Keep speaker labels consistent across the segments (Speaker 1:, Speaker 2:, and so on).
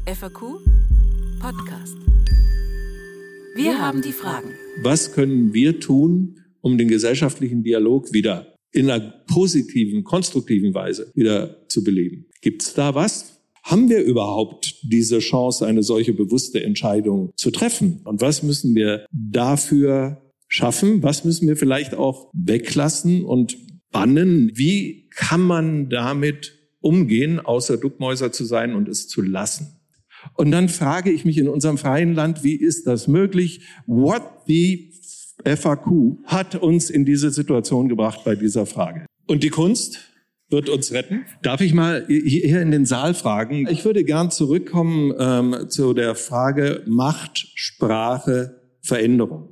Speaker 1: FAQ Podcast. Wir haben die Fragen.
Speaker 2: Was können wir tun, um den gesellschaftlichen Dialog wieder in einer positiven, konstruktiven Weise wieder zu beleben? Gibt es da was? Haben wir überhaupt diese Chance, eine solche bewusste Entscheidung zu treffen? Und was müssen wir dafür schaffen? Was müssen wir vielleicht auch weglassen und bannen? Wie kann man damit umgehen, außer Duckmäuser zu sein und es zu lassen? Und dann frage ich mich in unserem freien Land, wie ist das möglich? What the FAQ hat uns in diese Situation gebracht bei dieser Frage? Und die Kunst wird uns retten. Darf ich mal hier in den Saal fragen? Ich würde gern zurückkommen zu der Frage Macht, Sprache, Veränderung.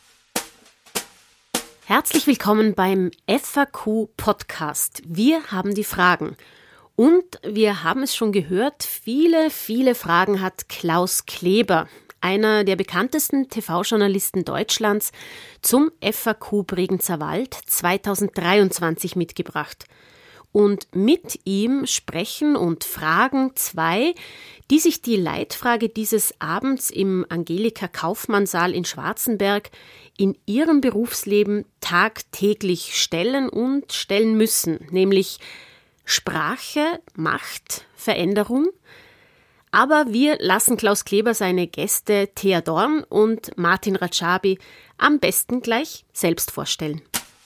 Speaker 3: Herzlich willkommen beim FAQ-Podcast. Wir haben die Fragen. Und wir haben es schon gehört, viele Fragen hat Klaus Kleber, einer der bekanntesten TV-Journalisten Deutschlands, zum FAQ Bregenzer Wald 2023 mitgebracht. Und mit ihm sprechen und fragen zwei, die sich die Leitfrage dieses Abends im Angelika-Kaufmann-Saal in Schwarzenberg in ihrem Berufsleben tagtäglich stellen und stellen müssen, nämlich Sprache, Macht, Veränderung. Aber wir lassen Klaus Kleber seine Gäste Thea Dorn und Martin Radschabi am besten gleich selbst vorstellen.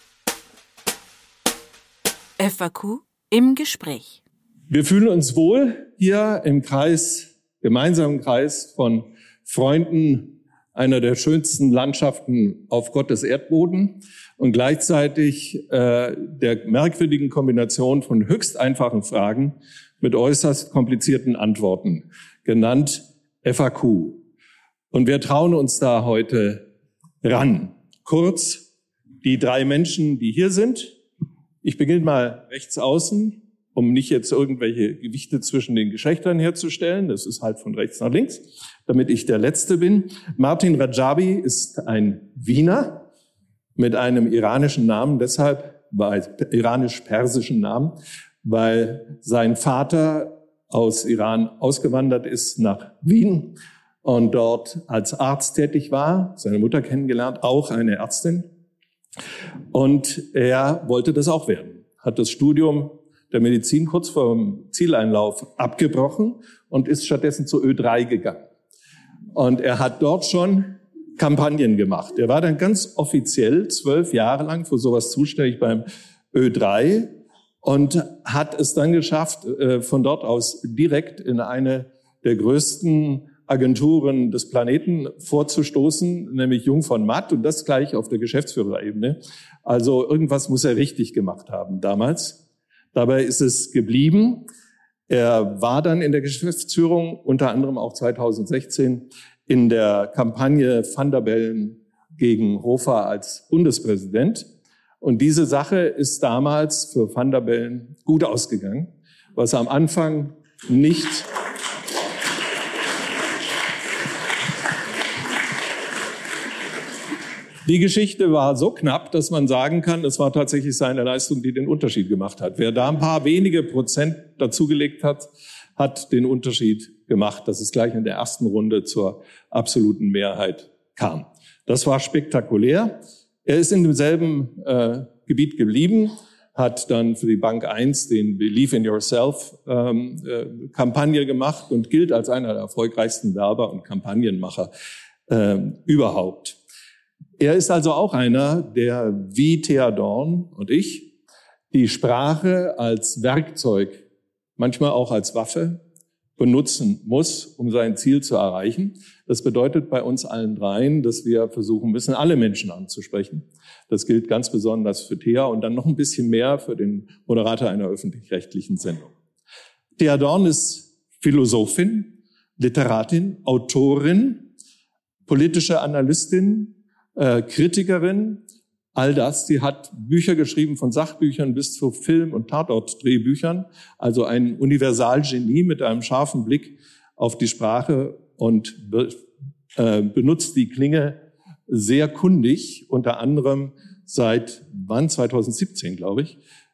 Speaker 1: FAQ im Gespräch.
Speaker 2: Wir fühlen uns wohl hier im gemeinsamen Kreis von Freunden einer der schönsten Landschaften auf Gottes Erdboden und gleichzeitig der merkwürdigen Kombination von höchst einfachen Fragen mit äußerst komplizierten Antworten, genannt FAQ. Und wir trauen uns da heute ran. Kurz, die drei Menschen, die hier sind. Ich beginne mal rechts außen, um nicht jetzt irgendwelche Gewichte zwischen den Geschlechtern herzustellen. Das ist halt von rechts nach links, damit ich der Letzte bin. Martin Radschabi ist ein Wiener mit einem iranischen Namen, iranisch-persischen Namen, weil sein Vater aus Iran ausgewandert ist nach Wien und dort als Arzt tätig war, seine Mutter kennengelernt, auch eine Ärztin. Und er wollte das auch werden, hat das Studium der Medizin kurz vor dem Zieleinlauf abgebrochen und ist stattdessen zur Ö3 gegangen. Und er hat dort schon Kampagnen gemacht. Er war dann ganz offiziell 12 Jahre lang für sowas zuständig beim Ö3 und hat es dann geschafft, von dort aus direkt in eine der größten Agenturen des Planeten vorzustoßen, nämlich Jung von Matt, und das gleich auf der Geschäftsführerebene. Also irgendwas muss er richtig gemacht haben damals. Dabei ist es geblieben. Er war dann in der Geschäftsführung, unter anderem auch 2016 in der Kampagne Van der Bellen gegen Hofer als Bundespräsident. Und diese Sache ist damals für Van der Bellen gut ausgegangen, was am Anfang nicht Die Geschichte war so knapp, dass man sagen kann, es war tatsächlich seine Leistung, die den Unterschied gemacht hat. Wer da ein paar wenige Prozent dazugelegt hat, hat den Unterschied gemacht, dass es gleich in der ersten Runde zur absoluten Mehrheit kam. Das war spektakulär. Er ist in demselben Gebiet geblieben, hat dann für die Bank 1 den Believe in Yourself Kampagne gemacht und gilt als einer der erfolgreichsten Werber und Kampagnenmacher überhaupt. Er ist also auch einer, der wie Thea Dorn und ich die Sprache als Werkzeug, manchmal auch als Waffe, benutzen muss, um sein Ziel zu erreichen. Das bedeutet bei uns allen dreien, dass wir versuchen müssen, alle Menschen anzusprechen. Das gilt ganz besonders für Thea und dann noch ein bisschen mehr für den Moderator einer öffentlich-rechtlichen Sendung. Thea Dorn ist Philosophin, Literatin, Autorin, politische Analystin, Kritikerin, all das. Sie hat Bücher geschrieben, von Sachbüchern bis zu Film- und Tatort-Drehbüchern. Also ein Universalgenie mit einem scharfen Blick auf die Sprache und benutzt die Klinge sehr kundig, unter anderem seit 2017, glaube ich,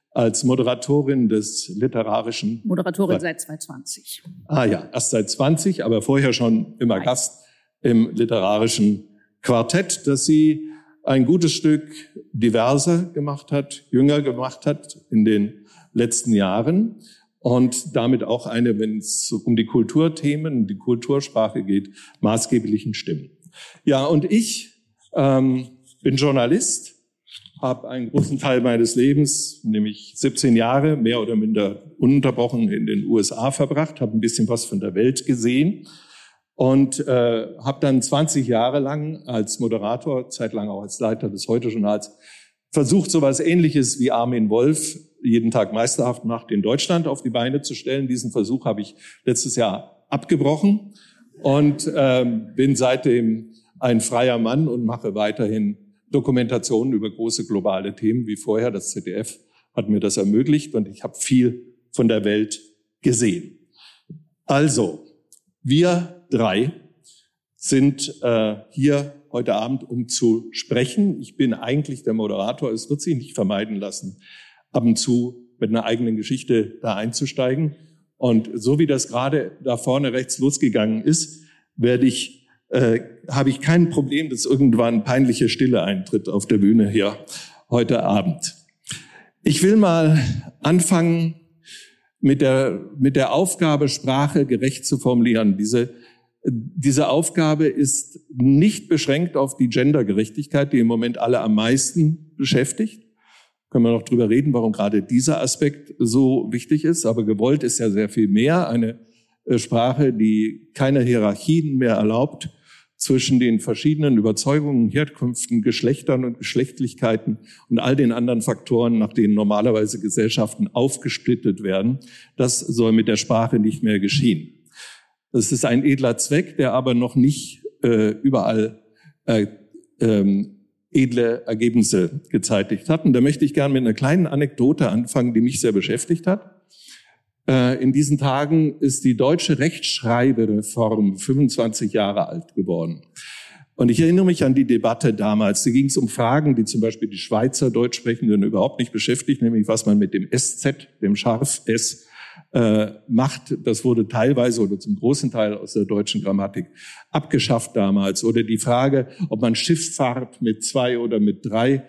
Speaker 2: als Moderatorin des literarischen...
Speaker 4: Moderatorin seit 2020.
Speaker 2: Ah ja, erst seit 20, aber vorher schon immer Gast im literarischen Quartett, das sie ein gutes Stück diverser gemacht hat, jünger gemacht hat in den letzten Jahren und damit auch eine, wenn es um die Kulturthemen, die Kultursprache geht, maßgeblichen Stimmen. Ja, und ich bin Journalist, habe einen großen Teil meines Lebens, nämlich 17 Jahre, mehr oder minder ununterbrochen in den USA verbracht, habe ein bisschen was von der Welt gesehen und habe dann 20 Jahre lang als Moderator, zeitlang auch als Leiter des Heute-Journals, versucht, so etwas Ähnliches wie Armin Wolf jeden Tag meisterhaft macht, in Deutschland auf die Beine zu stellen. Diesen Versuch habe ich letztes Jahr abgebrochen und bin seitdem ein freier Mann und mache weiterhin Dokumentationen über große globale Themen wie vorher. Das ZDF hat mir das ermöglicht und ich habe viel von der Welt gesehen. Also, wir drei sind hier heute Abend, um zu sprechen. Ich bin eigentlich der Moderator. Es wird sich nicht vermeiden lassen, ab und zu mit einer eigenen Geschichte da einzusteigen. Und so wie das gerade da vorne rechts losgegangen ist, habe ich kein Problem, dass irgendwann peinliche Stille eintritt auf der Bühne hier heute Abend. Ich will mal anfangen mit der Aufgabe, Sprache gerecht zu formulieren. Diese Aufgabe ist nicht beschränkt auf die Gendergerechtigkeit, die im Moment alle am meisten beschäftigt. Können wir noch drüber reden, warum gerade dieser Aspekt so wichtig ist. Aber gewollt ist ja sehr viel mehr. Eine Sprache, die keine Hierarchien mehr erlaubt zwischen den verschiedenen Überzeugungen, Herkünften, Geschlechtern und Geschlechtlichkeiten und all den anderen Faktoren, nach denen normalerweise Gesellschaften aufgesplittet werden. Das soll mit der Sprache nicht mehr geschehen. Das ist ein edler Zweck, der aber noch nicht überall edle Ergebnisse gezeitigt hat. Und da möchte ich gerne mit einer kleinen Anekdote anfangen, die mich sehr beschäftigt hat. In diesen Tagen ist die deutsche Rechtschreibereform 25 Jahre alt geworden. Und ich erinnere mich an die Debatte damals. Da ging es um Fragen, die zum Beispiel die Schweizer Deutschsprechenden überhaupt nicht beschäftigt, nämlich was man mit dem SZ, dem Scharf S, macht. Das wurde teilweise oder zum großen Teil aus der deutschen Grammatik abgeschafft damals. Oder die Frage, ob man Schifffahrt mit 2 oder mit 3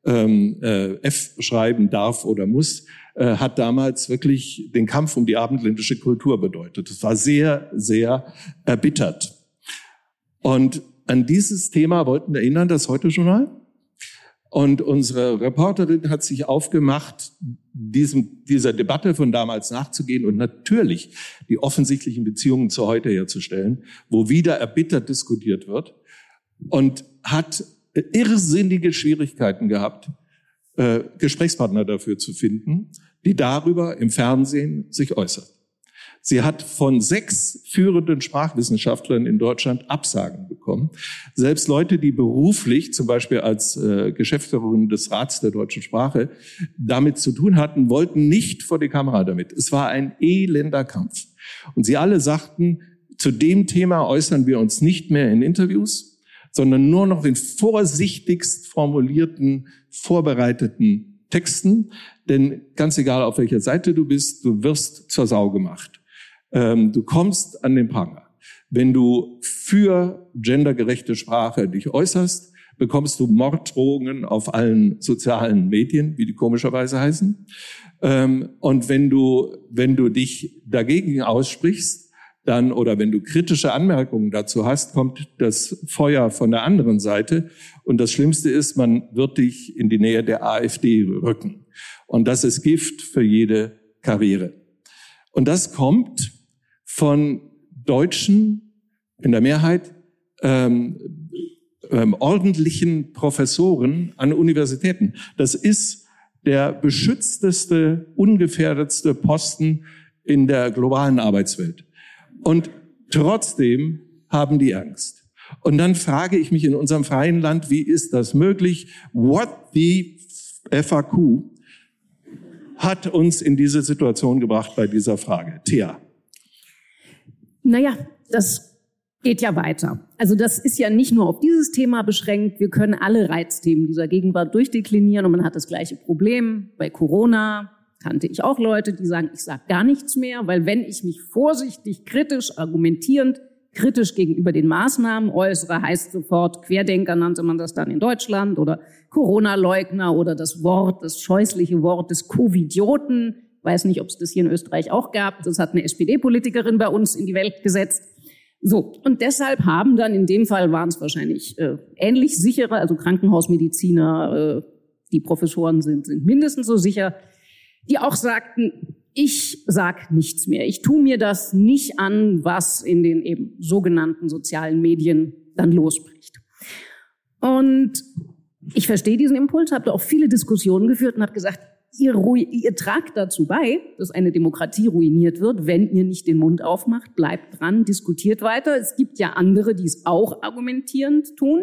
Speaker 2: F schreiben darf oder muss, hat damals wirklich den Kampf um die abendländische Kultur bedeutet. Das war sehr, sehr erbittert. Und an dieses Thema wollten wir erinnern, das Heute-Journal. Und unsere Reporterin hat sich aufgemacht, dieser Debatte von damals nachzugehen und natürlich die offensichtlichen Beziehungen zu heute herzustellen, wo wieder erbittert diskutiert wird, und hat irrsinnige Schwierigkeiten gehabt, Gesprächspartner dafür zu finden, die darüber im Fernsehen sich äußern. Sie hat von 6 führenden Sprachwissenschaftlern in Deutschland Absagen bekommen. Selbst Leute, die beruflich, zum Beispiel als Geschäftsführerin des Rats der deutschen Sprache, damit zu tun hatten, wollten nicht vor die Kamera damit. Es war ein elender Kampf. Und sie alle sagten, zu dem Thema äußern wir uns nicht mehr in Interviews, sondern nur noch in vorsichtigst formulierten, vorbereiteten Texten. Denn ganz egal, auf welcher Seite du bist, du wirst zur Sau gemacht. Du kommst an den Pranger. Wenn du für gendergerechte Sprache dich äußerst, bekommst du Morddrohungen auf allen sozialen Medien, wie die komischerweise heißen. Und wenn du dich dagegen aussprichst, dann, oder wenn du kritische Anmerkungen dazu hast, kommt das Feuer von der anderen Seite. Und das Schlimmste ist, man wird dich in die Nähe der AfD rücken. Und das ist Gift für jede Karriere. Und das kommt von Deutschen, in der Mehrheit, ordentlichen Professoren an Universitäten. Das ist der beschützteste, ungefährdetste Posten in der globalen Arbeitswelt. Und trotzdem haben die Angst. Und dann frage ich mich in unserem freien Land, wie ist das möglich? What the FAQ hat uns in diese Situation gebracht bei dieser Frage? Thea.
Speaker 4: Naja, das geht ja weiter. Also das ist ja nicht nur auf dieses Thema beschränkt. Wir können alle Reizthemen dieser Gegenwart durchdeklinieren und man hat das gleiche Problem bei Corona, kannte ich auch Leute, die sagen, ich sage gar nichts mehr, weil wenn ich mich vorsichtig, kritisch, argumentierend, kritisch gegenüber den Maßnahmen äußere, heißt sofort Querdenker, nannte man das dann in Deutschland, oder Corona-Leugner oder das scheußliche Wort des Covidioten. Weiß nicht, ob es das hier in Österreich auch gab. Das hat eine SPD-Politikerin bei uns in die Welt gesetzt. So, und deshalb haben dann, in dem Fall waren es wahrscheinlich ähnlich sichere, also Krankenhausmediziner, die Professoren sind mindestens so sicher, die auch sagten, ich sag nichts mehr. Ich tue mir das nicht an, was in den eben sogenannten sozialen Medien dann losbricht. Und ich verstehe diesen Impuls, habe da auch viele Diskussionen geführt und habe gesagt, ihr tragt dazu bei, dass eine Demokratie ruiniert wird, wenn ihr nicht den Mund aufmacht, bleibt dran, diskutiert weiter. Es gibt ja andere, die es auch argumentierend tun.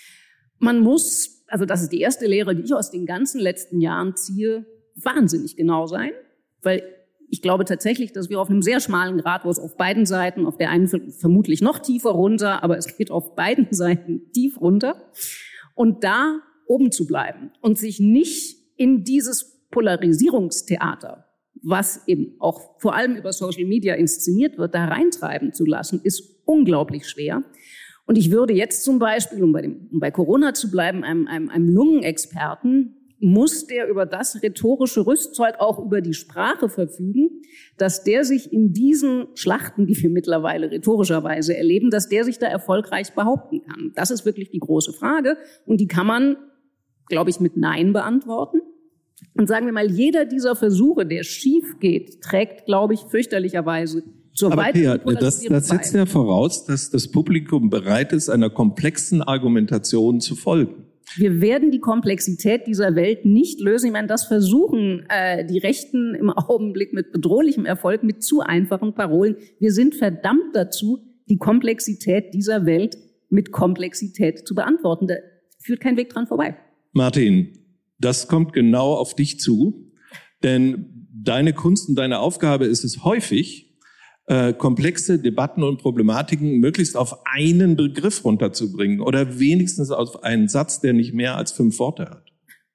Speaker 4: Man muss, also das ist die erste Lehre, die ich aus den ganzen letzten Jahren ziehe, wahnsinnig genau sein, weil ich glaube tatsächlich, dass wir auf einem sehr schmalen Grat, wo es auf beiden Seiten, auf der einen vermutlich noch tiefer runter, aber es geht auf beiden Seiten tief runter, und da oben zu bleiben und sich nicht in dieses Polarisierungstheater, was eben auch vor allem über Social Media inszeniert wird, da reintreiben zu lassen, ist unglaublich schwer. Und ich würde jetzt zum Beispiel, um bei Corona zu bleiben, einem Lungenexperten, muss der über das rhetorische Rüstzeug auch über die Sprache verfügen, dass der sich in diesen Schlachten, die wir mittlerweile rhetorischerweise erleben, dass der sich da erfolgreich behaupten kann. Das ist wirklich die große Frage, und die kann man, glaube ich, mit Nein beantworten. Und sagen wir mal, jeder dieser Versuche, der schief geht, trägt, glaube ich, fürchterlicherweise zur weiteren Polarisierung bei.
Speaker 2: Das setzt ja voraus, dass das Publikum bereit ist, einer komplexen Argumentation zu folgen.
Speaker 4: Wir werden die Komplexität dieser Welt nicht lösen. Ich meine, das versuchen die Rechten im Augenblick mit bedrohlichem Erfolg, mit zu einfachen Parolen. Wir sind verdammt dazu, die Komplexität dieser Welt mit Komplexität zu beantworten. Da führt kein Weg dran vorbei.
Speaker 2: Martin, das kommt genau auf dich zu, denn deine Kunst und deine Aufgabe ist es häufig, komplexe Debatten und Problematiken möglichst auf einen Begriff runterzubringen oder wenigstens auf einen Satz, der nicht mehr als 5 Worte hat.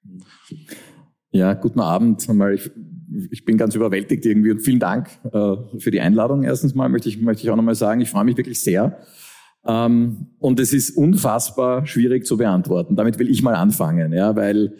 Speaker 5: Ja, guten Abend. Ich bin ganz überwältigt irgendwie, und vielen Dank für die Einladung. Erstens mal möchte ich auch nochmal sagen, ich freue mich wirklich sehr. Und es ist unfassbar schwierig zu beantworten. Damit will ich mal anfangen, ja, weil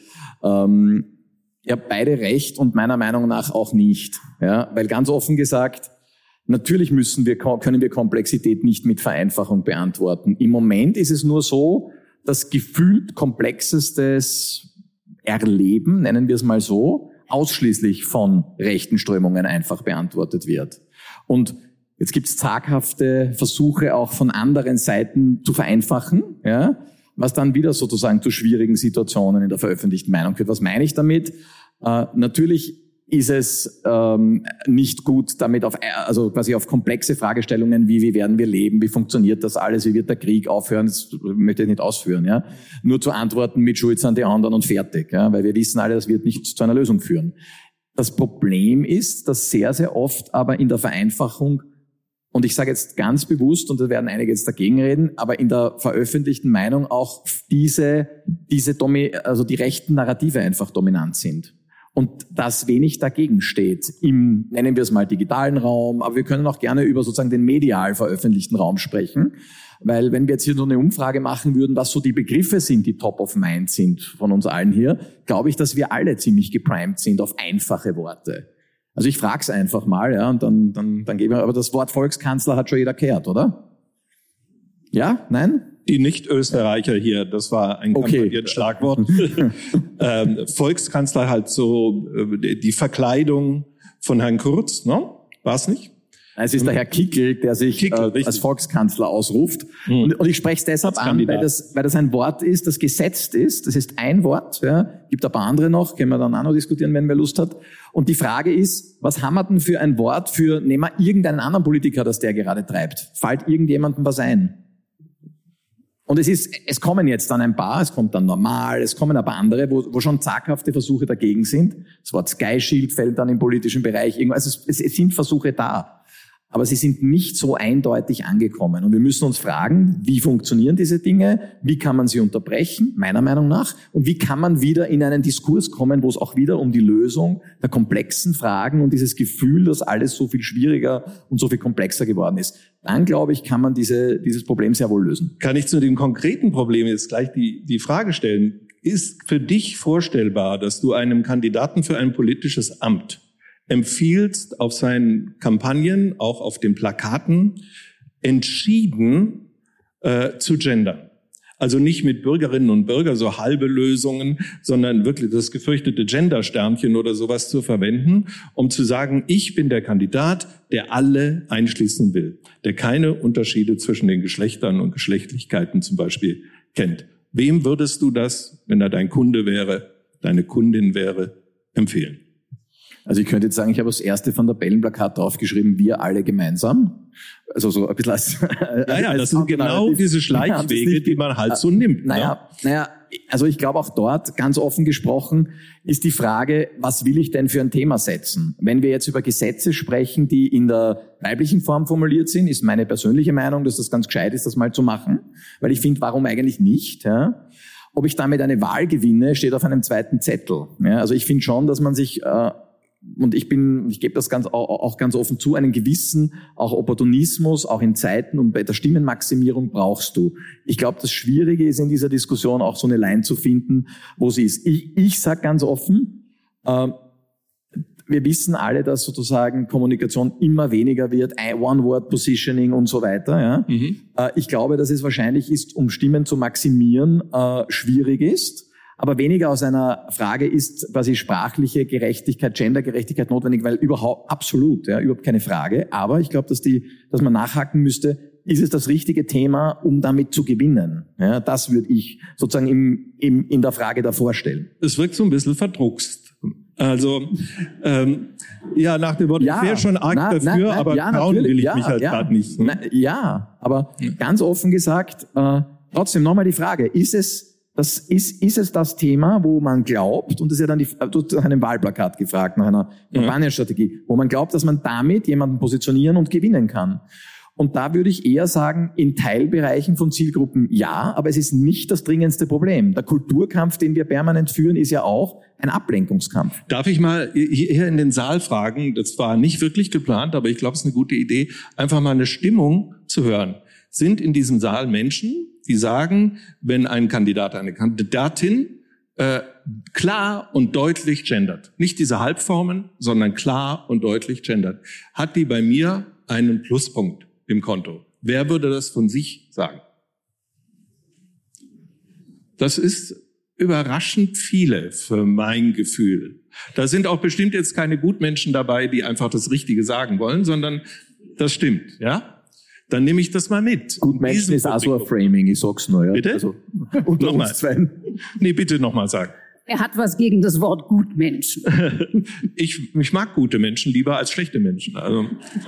Speaker 5: ihr habt beide recht und meiner Meinung nach auch nicht. Ja, weil ganz offen gesagt, natürlich können wir Komplexität nicht mit Vereinfachung beantworten. Im Moment ist es nur so, dass gefühlt komplexestes Erleben, nennen wir es mal so, ausschließlich von rechten Strömungen einfach beantwortet wird. Und jetzt gibt es zaghafte Versuche auch von anderen Seiten zu vereinfachen, ja, was dann wieder sozusagen zu schwierigen Situationen in der veröffentlichten Meinung führt. Was meine ich damit? Natürlich ist es nicht gut, damit also quasi auf komplexe Fragestellungen wie werden wir leben, wie funktioniert das alles, wie wird der Krieg aufhören, das möchte ich nicht ausführen, ja, nur zu antworten mit Schuld an die anderen und fertig, ja, weil wir wissen alle, das wird nicht zu einer Lösung führen. Das Problem ist, dass sehr, sehr oft aber in der Vereinfachung, und ich sage jetzt ganz bewusst, und da werden einige jetzt dagegen reden, aber in der veröffentlichten Meinung auch die rechten Narrative einfach dominant sind. Und dass wenig dagegen steht im, nennen wir es mal, digitalen Raum, aber wir können auch gerne über sozusagen den medial veröffentlichten Raum sprechen, weil wenn wir jetzt hier so eine Umfrage machen würden, was so die Begriffe sind, die top of mind sind von uns allen hier, glaube ich, dass wir alle ziemlich geprimed sind auf einfache Worte. Also ich frage es einfach mal, ja, und dann geben wir, aber das Wort Volkskanzler hat schon jeder gehört, oder? Ja? Nein?
Speaker 2: Die Nicht-Österreicher hier, das war ein kampagnierendes Schlagwort. Volkskanzler halt so die Verkleidung von Herrn Kurz, ne? War's nicht?
Speaker 5: Es ist der Herr Kickl, der sich als Volkskanzler ausruft. Und ich spreche es deshalb an, weil das ein Wort ist, das gesetzt ist. Das ist ein Wort, ja. Gibt ein paar andere noch, können wir dann auch noch diskutieren, wenn wer Lust hat. Und die Frage ist, was haben wir denn für ein Wort für, nehmen wir irgendeinen anderen Politiker, das der gerade treibt? Fällt irgendjemandem was ein? Und es kommen jetzt dann ein paar, es kommt dann Normal, es kommen ein paar andere, wo schon zaghafte Versuche dagegen sind. Das Wort Sky Shield fällt dann im politischen Bereich irgendwo. Also es sind Versuche da. aber sie sind nicht so eindeutig angekommen. Und wir müssen uns fragen, wie funktionieren diese Dinge, wie kann man sie unterbrechen, meiner Meinung nach, und wie kann man wieder in einen Diskurs kommen, wo es auch wieder um die Lösung der komplexen Fragen und dieses Gefühl, dass alles so viel schwieriger und so viel komplexer geworden ist. Dann, glaube ich, kann man dieses Problem sehr wohl lösen.
Speaker 2: Kann ich zu dem konkreten Problem jetzt gleich die Frage stellen? Ist für dich vorstellbar, dass du einem Kandidaten für ein politisches Amt empfiehlst, auf seinen Kampagnen, auch auf den Plakaten, entschieden zu gendern? Also nicht mit Bürgerinnen und Bürgern so halbe Lösungen, sondern wirklich das gefürchtete Gender-Sternchen oder sowas zu verwenden, um zu sagen, ich bin der Kandidat, der alle einschließen will, der keine Unterschiede zwischen den Geschlechtern und Geschlechtlichkeiten zum Beispiel kennt. Wem würdest du das, wenn er dein Kunde wäre, deine Kundin wäre, empfehlen?
Speaker 5: Also ich könnte jetzt sagen, ich habe das erste Van der Bellen-Plakat draufgeschrieben, wir alle gemeinsam. Also so ein bisschen als...
Speaker 2: das sind genau diese Schleichwege, die man halt so nimmt.
Speaker 5: Naja, also ich glaube auch dort, ganz offen gesprochen, ist die Frage, was will ich denn für ein Thema setzen? Wenn wir jetzt über Gesetze sprechen, die in der weiblichen Form formuliert sind, ist meine persönliche Meinung, dass das ganz gescheit ist, das mal zu machen. Weil ich finde, warum eigentlich nicht? Ja? Ob ich damit eine Wahl gewinne, steht auf einem zweiten Zettel. Ja? Also ich finde schon, dass man sich... Und ich gebe das auch ganz offen zu, einen gewissen auch Opportunismus, auch in Zeiten und bei der Stimmenmaximierung brauchst du. Ich glaube, das Schwierige ist in dieser Diskussion auch so eine Line zu finden, wo sie ist. Ich sage ganz offen, wir wissen alle, dass sozusagen Kommunikation immer weniger wird, One-Word-Positioning und so weiter. Ja? Ich glaube, dass es wahrscheinlich ist, um Stimmen zu maximieren, schwierig ist. Aber weniger aus einer Frage ist quasi sprachliche Gerechtigkeit, Gendergerechtigkeit notwendig, weil absolut keine Frage. Aber ich glaube, dass man nachhaken müsste, ist es das richtige Thema, um damit zu gewinnen? Ja, das würde ich sozusagen in der Frage davor stellen.
Speaker 2: Es wirkt so ein bisschen verdruckst. Also, nach dem Wort, ich wäre schon arg dafür, aber trauen will ich mich halt gerade nicht.
Speaker 5: Aber ganz offen gesagt, trotzdem nochmal die Frage, ist es das Thema, wo man glaubt, und das ist ja dann nach einem Wahlplakat gefragt, nach einer Kampagnenstrategie, wo man glaubt, dass man damit jemanden positionieren und gewinnen kann. Und da würde ich eher sagen, in Teilbereichen von Zielgruppen ja, aber es ist nicht das dringendste Problem. Der Kulturkampf, den wir permanent führen, ist ja auch ein Ablenkungskampf.
Speaker 2: Darf ich mal hier in den Saal fragen, das war nicht wirklich geplant, aber ich glaube, es ist eine gute Idee, einfach mal eine Stimmung zu hören. Sind in diesem Saal Menschen, die sagen, wenn ein Kandidat, eine Kandidatin klar und deutlich gendert, nicht diese Halbformen, sondern klar und deutlich gendert, hat die bei mir einen Pluspunkt im Konto. Wer würde das von sich sagen? Das ist überraschend viele für mein Gefühl. Da sind auch bestimmt jetzt keine Gutmenschen dabei, die einfach das Richtige sagen wollen, sondern das stimmt, ja? Dann nehme ich das mal mit.
Speaker 5: Gutmenschen ist auch so ein Framing, ich sag's nur. Ja.
Speaker 2: Bitte?
Speaker 5: Also, nochmal.
Speaker 2: Nee, bitte nochmal sagen.
Speaker 4: Er hat was gegen das Wort Gutmenschen.
Speaker 2: Ich mag gute Menschen lieber als schlechte Menschen. Also.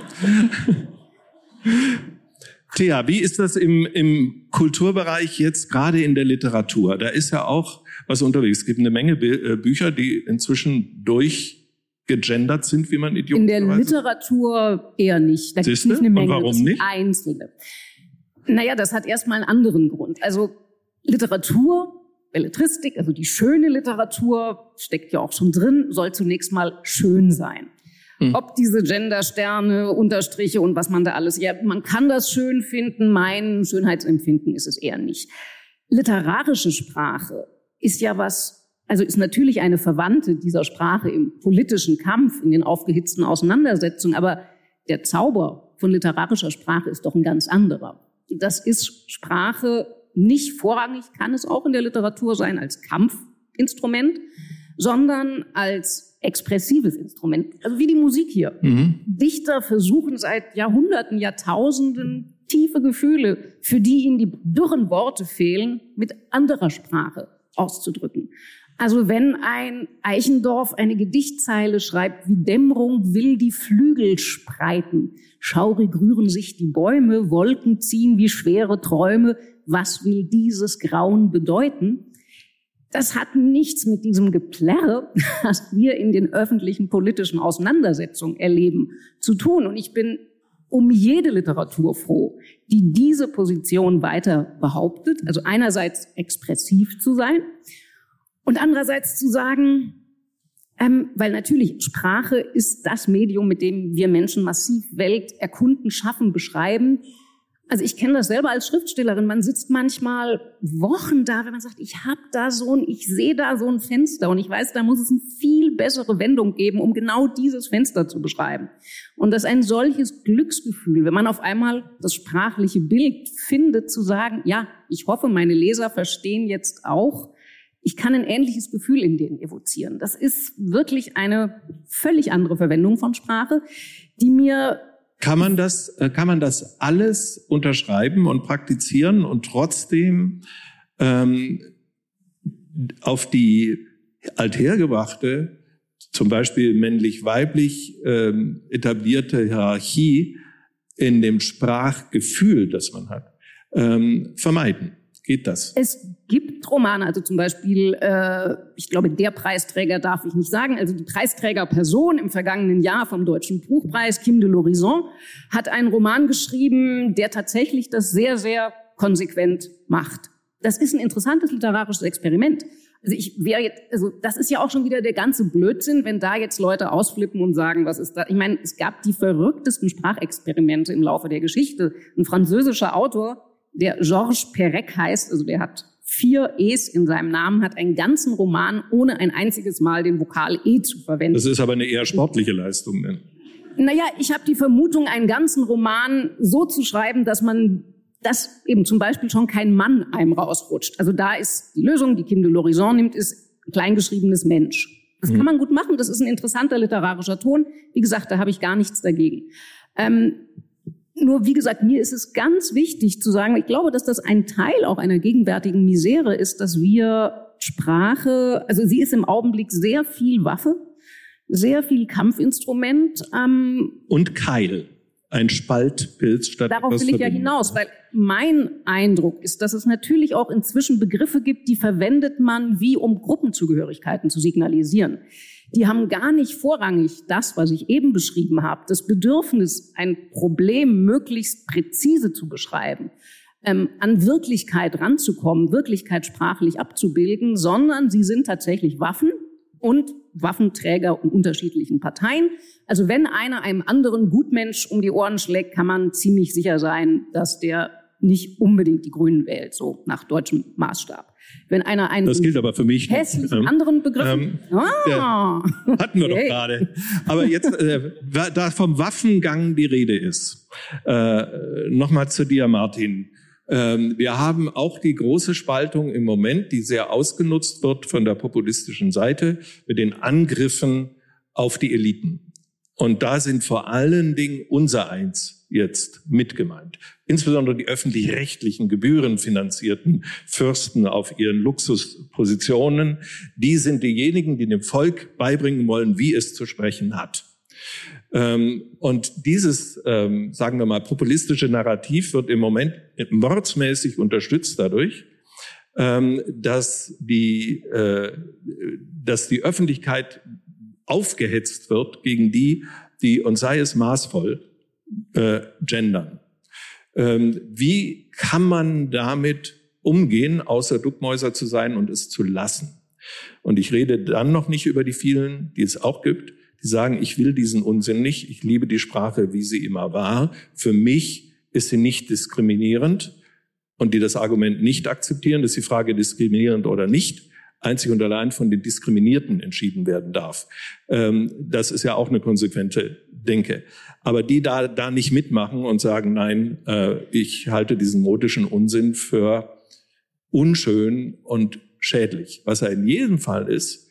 Speaker 2: Thea, wie ist das im Kulturbereich jetzt, gerade in der Literatur? Da ist ja auch was unterwegs. Es gibt eine Menge Bücher, die inzwischen durchgegendert sind, wie man Idioten.
Speaker 4: In der Literatur eher nicht. Da gibt es nicht eine Menge.
Speaker 2: Und warum nicht?
Speaker 4: Einzelne. Naja, das hat erstmal einen anderen Grund. Also Literatur, Belletristik, also die schöne Literatur, steckt ja auch schon drin, soll zunächst mal schön sein. Ob diese Gendersterne, Unterstriche und was man da alles, man kann das schön finden, mein Schönheitsempfinden ist es eher nicht. Literarische Sprache ist ja ist natürlich eine Verwandte dieser Sprache im politischen Kampf, in den aufgehitzten Auseinandersetzungen, aber der Zauber von literarischer Sprache ist doch ein ganz anderer. Das ist Sprache nicht vorrangig, kann es auch in der Literatur sein, als Kampfinstrument, sondern als expressives Instrument, also wie die Musik hier. Dichter versuchen seit Jahrhunderten, Jahrtausenden tiefe Gefühle, für die ihnen die dürren Worte fehlen, mit anderer Sprache auszudrücken. Also wenn ein Eichendorff eine Gedichtzeile schreibt, wie Dämmerung will die Flügel spreiten, schaurig rühren sich die Bäume, Wolken ziehen wie schwere Träume, was will dieses Grauen bedeuten? Das hat nichts mit diesem Geplärre, das wir in den öffentlichen politischen Auseinandersetzungen erleben, zu tun. Und ich bin um jede Literatur froh, die diese Position weiter behauptet. Also einerseits expressiv zu sein und andererseits zu sagen, weil natürlich Sprache ist das Medium, mit dem wir Menschen massiv Welt erkunden, schaffen, beschreiben. Also ich kenne das selber als Schriftstellerin. Man sitzt manchmal Wochen da, wenn man sagt, ich sehe da so ein Fenster und ich weiß, da muss es eine viel bessere Wendung geben, um genau dieses Fenster zu beschreiben. Und das ist ein solches Glücksgefühl, wenn man auf einmal das sprachliche Bild findet, zu sagen, ja, ich hoffe, meine Leser verstehen jetzt auch, ich kann ein ähnliches Gefühl in denen evozieren. Das ist wirklich eine völlig andere Verwendung von Sprache, die mir...
Speaker 2: Kann man das alles unterschreiben und praktizieren und trotzdem auf die althergebrachte, zum Beispiel männlich-weiblich etablierte Hierarchie in dem Sprachgefühl, das man hat, vermeiden? Geht das?
Speaker 4: Es gibt Romane, also zum Beispiel, ich glaube, der Preisträger darf ich nicht sagen, also die Preisträgerperson im vergangenen Jahr vom Deutschen Buchpreis, Kim de l'Horizon, hat einen Roman geschrieben, der tatsächlich das sehr, sehr konsequent macht. Das ist ein interessantes literarisches Experiment. Also das ist ja auch schon wieder der ganze Blödsinn, wenn da jetzt Leute ausflippen und sagen, was ist da? Ich meine, es gab die verrücktesten Sprachexperimente im Laufe der Geschichte. Ein französischer Autor, der Georges Perec heißt, also der hat 4 E's in seinem Namen, hat einen ganzen Roman ohne ein einziges Mal den Vokal E zu verwenden.
Speaker 2: Das ist aber eine eher sportliche Leistung, ne?
Speaker 4: Naja, ich habe die Vermutung, einen ganzen Roman so zu schreiben, dass eben zum Beispiel schon kein Mann einem rausrutscht. Also da ist die Lösung, die Kim de l'Horizon nimmt, ist kleingeschriebenes Mensch. Das kann man gut machen, das ist ein interessanter literarischer Ton. Wie gesagt, da habe ich gar nichts dagegen. Nur, wie gesagt, mir ist es ganz wichtig zu sagen, ich glaube, dass das ein Teil auch einer gegenwärtigen Misere ist, dass wir Sprache, also sie ist im Augenblick sehr viel Waffe, sehr viel Kampfinstrument.
Speaker 2: Und Keil, ein Spaltpilz statt
Speaker 4: darauf will ich ja hinaus, weil mein Eindruck ist, dass es natürlich auch inzwischen Begriffe gibt, die verwendet man, wie um Gruppenzugehörigkeiten zu signalisieren. Die haben gar nicht vorrangig das, was ich eben beschrieben habe, das Bedürfnis, ein Problem möglichst präzise zu beschreiben, an Wirklichkeit ranzukommen, Wirklichkeit sprachlich abzubilden, sondern sie sind tatsächlich Waffen und Waffenträger in unterschiedlichen Parteien. Also wenn einer einem anderen Gutmensch um die Ohren schlägt, kann man ziemlich sicher sein, dass der nicht unbedingt die Grünen wählt, so nach deutschem Maßstab. Wenn einer einen
Speaker 2: das gilt aber für mich
Speaker 4: hässlichen anderen Begriffen...
Speaker 2: hatten wir doch gerade. Aber jetzt, da vom Waffengang die Rede ist, nochmal zu dir, Martin. Wir haben auch die große Spaltung im Moment, die sehr ausgenutzt wird von der populistischen Seite mit den Angriffen auf die Eliten. Und da sind vor allen Dingen unsereins jetzt mit gemeint. Insbesondere die öffentlich-rechtlichen, gebührenfinanzierten Fürsten auf ihren Luxuspositionen. Die sind diejenigen, die dem Volk beibringen wollen, wie es zu sprechen hat. Und dieses, sagen wir mal, populistische Narrativ wird im Moment mordsmäßig unterstützt dadurch, dass die Öffentlichkeit aufgehetzt wird gegen die, und sei es maßvoll, gendern. Wie kann man damit umgehen, außer Duckmäuser zu sein und es zu lassen? Und ich rede dann noch nicht über die vielen, die es auch gibt, die sagen, ich will diesen Unsinn nicht, ich liebe die Sprache, wie sie immer war. Für mich ist sie nicht diskriminierend und die das Argument nicht akzeptieren, dass die Frage diskriminierend oder nicht einzig und allein von den Diskriminierten entschieden werden darf. Das ist ja auch eine konsequente Denke. Aber die da nicht mitmachen und sagen, nein, ich halte diesen modischen Unsinn für unschön und schädlich. Was er in jedem Fall ist,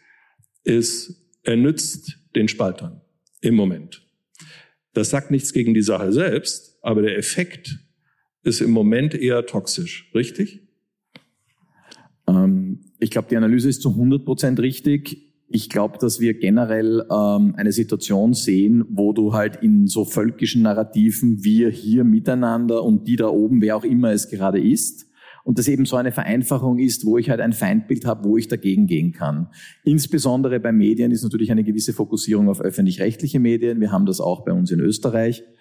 Speaker 2: er nützt den Spaltern im Moment. Das sagt nichts gegen die Sache selbst, aber der Effekt ist im Moment eher toxisch, richtig?
Speaker 5: Ich glaube, die Analyse ist zu 100% richtig. Ich glaube, dass wir generell eine Situation sehen, wo du halt in so völkischen Narrativen, wir hier miteinander und die da oben, wer auch immer es gerade ist, und das eben so eine Vereinfachung ist, wo ich halt ein Feindbild habe, wo ich dagegen gehen kann. Insbesondere bei Medien ist natürlich eine gewisse Fokussierung auf öffentlich-rechtliche Medien. Wir haben das auch bei uns in Österreich.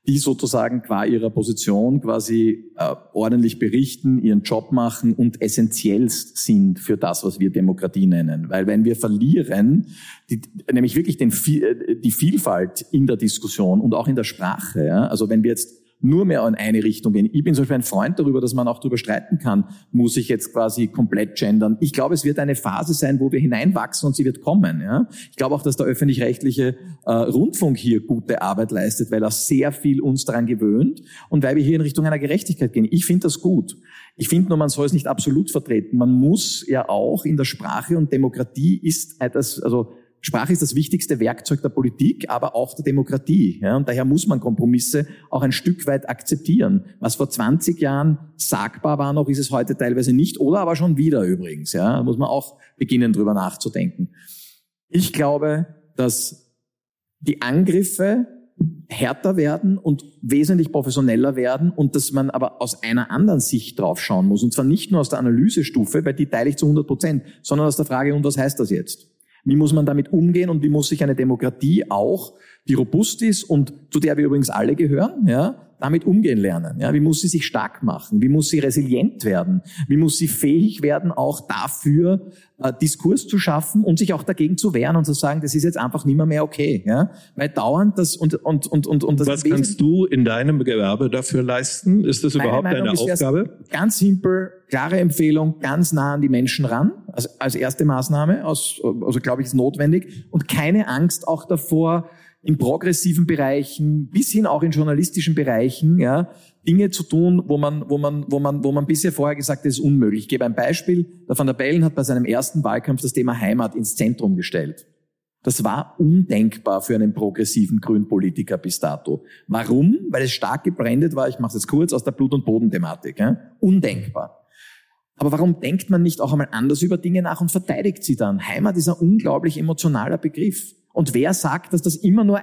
Speaker 5: die sozusagen qua ihrer Position quasi ordentlich berichten, ihren Job machen und essentiellst sind für das, was wir Demokratie nennen. Weil wenn wir verlieren, nämlich wirklich die Vielfalt in der Diskussion und auch in der Sprache, ja, also wenn wir jetzt nur mehr in eine Richtung gehen. Ich bin zum Beispiel ein Freund darüber, dass man auch darüber streiten kann, muss ich jetzt quasi komplett gendern. Ich glaube, es wird eine Phase sein, wo wir hineinwachsen und sie wird kommen. Ja? Ich glaube auch, dass der öffentlich-rechtliche Rundfunk hier gute Arbeit leistet, weil er sehr viel uns daran gewöhnt und weil wir hier in Richtung einer Gerechtigkeit gehen. Ich finde das gut. Ich finde nur, man soll es nicht absolut vertreten. Man muss ja auch in der Sprache, und Demokratie ist etwas, also Sprache ist das wichtigste Werkzeug der Politik, aber auch der Demokratie. Ja? Und daher muss man Kompromisse auch ein Stück weit akzeptieren. Was vor 20 Jahren sagbar war noch, ist es heute teilweise nicht, oder aber schon wieder übrigens. Ja? Da muss man auch beginnen, drüber nachzudenken. Ich glaube, dass die Angriffe härter werden und wesentlich professioneller werden und dass man aber aus einer anderen Sicht drauf schauen muss. Und zwar nicht nur aus der Analysestufe, weil die teile ich zu 100%, sondern aus der Frage, und was heißt das jetzt? Wie muss man damit umgehen und wie muss sich eine Demokratie auch, die robust ist und zu der wir übrigens alle gehören, ja, damit umgehen lernen? Ja, wie muss sie sich stark machen? Wie muss sie resilient werden? Wie muss sie fähig werden, auch dafür Diskurs zu schaffen und sich auch dagegen zu wehren und zu sagen, das ist jetzt einfach nicht mehr okay, ja? Weil dauernd das und das.
Speaker 2: Was kannst du in deinem Gewerbe dafür leisten? Ist das überhaupt deine Aufgabe?
Speaker 5: Ganz simpel, klare Empfehlung, ganz nah an die Menschen ran, als erste Maßnahme, also glaube ich, ist notwendig, und keine Angst auch davor, in progressiven Bereichen, bis hin auch in journalistischen Bereichen, ja, Dinge zu tun, wo man bisher vorher gesagt hat, das ist unmöglich. Ich gebe ein Beispiel. Der Van der Bellen hat bei seinem ersten Wahlkampf das Thema Heimat ins Zentrum gestellt. Das war undenkbar für einen progressiven Grünpolitiker bis dato. Warum? Weil es stark gebrandet war, ich mache es jetzt kurz, aus der Blut- und Bodenthematik. Ja? Undenkbar. Aber warum denkt man nicht auch einmal anders über Dinge nach und verteidigt sie dann? Heimat ist ein unglaublich emotionaler Begriff. Und wer sagt, dass das immer nur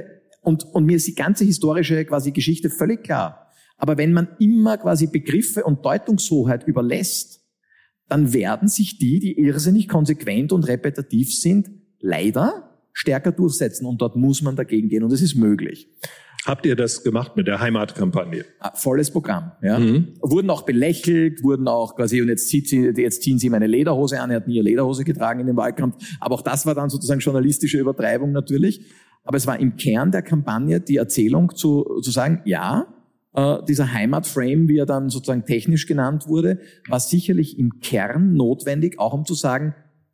Speaker 5: und mir ist die ganze historische quasi Geschichte völlig klar. Aber wenn man immer quasi Begriffe und Deutungshoheit überlässt, dann werden sich die irrsinnig konsequent und repetitiv sind, leider stärker durchsetzen. Und dort muss man dagegen gehen. Und es ist möglich.
Speaker 2: Habt ihr das gemacht mit der Heimatkampagne?
Speaker 5: Volles Programm, ja. Wurden auch belächelt, wurden auch quasi, und jetzt ziehen sie meine Lederhose an, er hat nie eine Lederhose getragen in dem Wahlkampf. Aber auch das war dann sozusagen journalistische Übertreibung natürlich. Aber es war im Kern der Kampagne die Erzählung zu sagen, ja, dieser Heimatframe, wie er dann sozusagen technisch genannt wurde, war sicherlich im Kern notwendig, auch um zu sagen,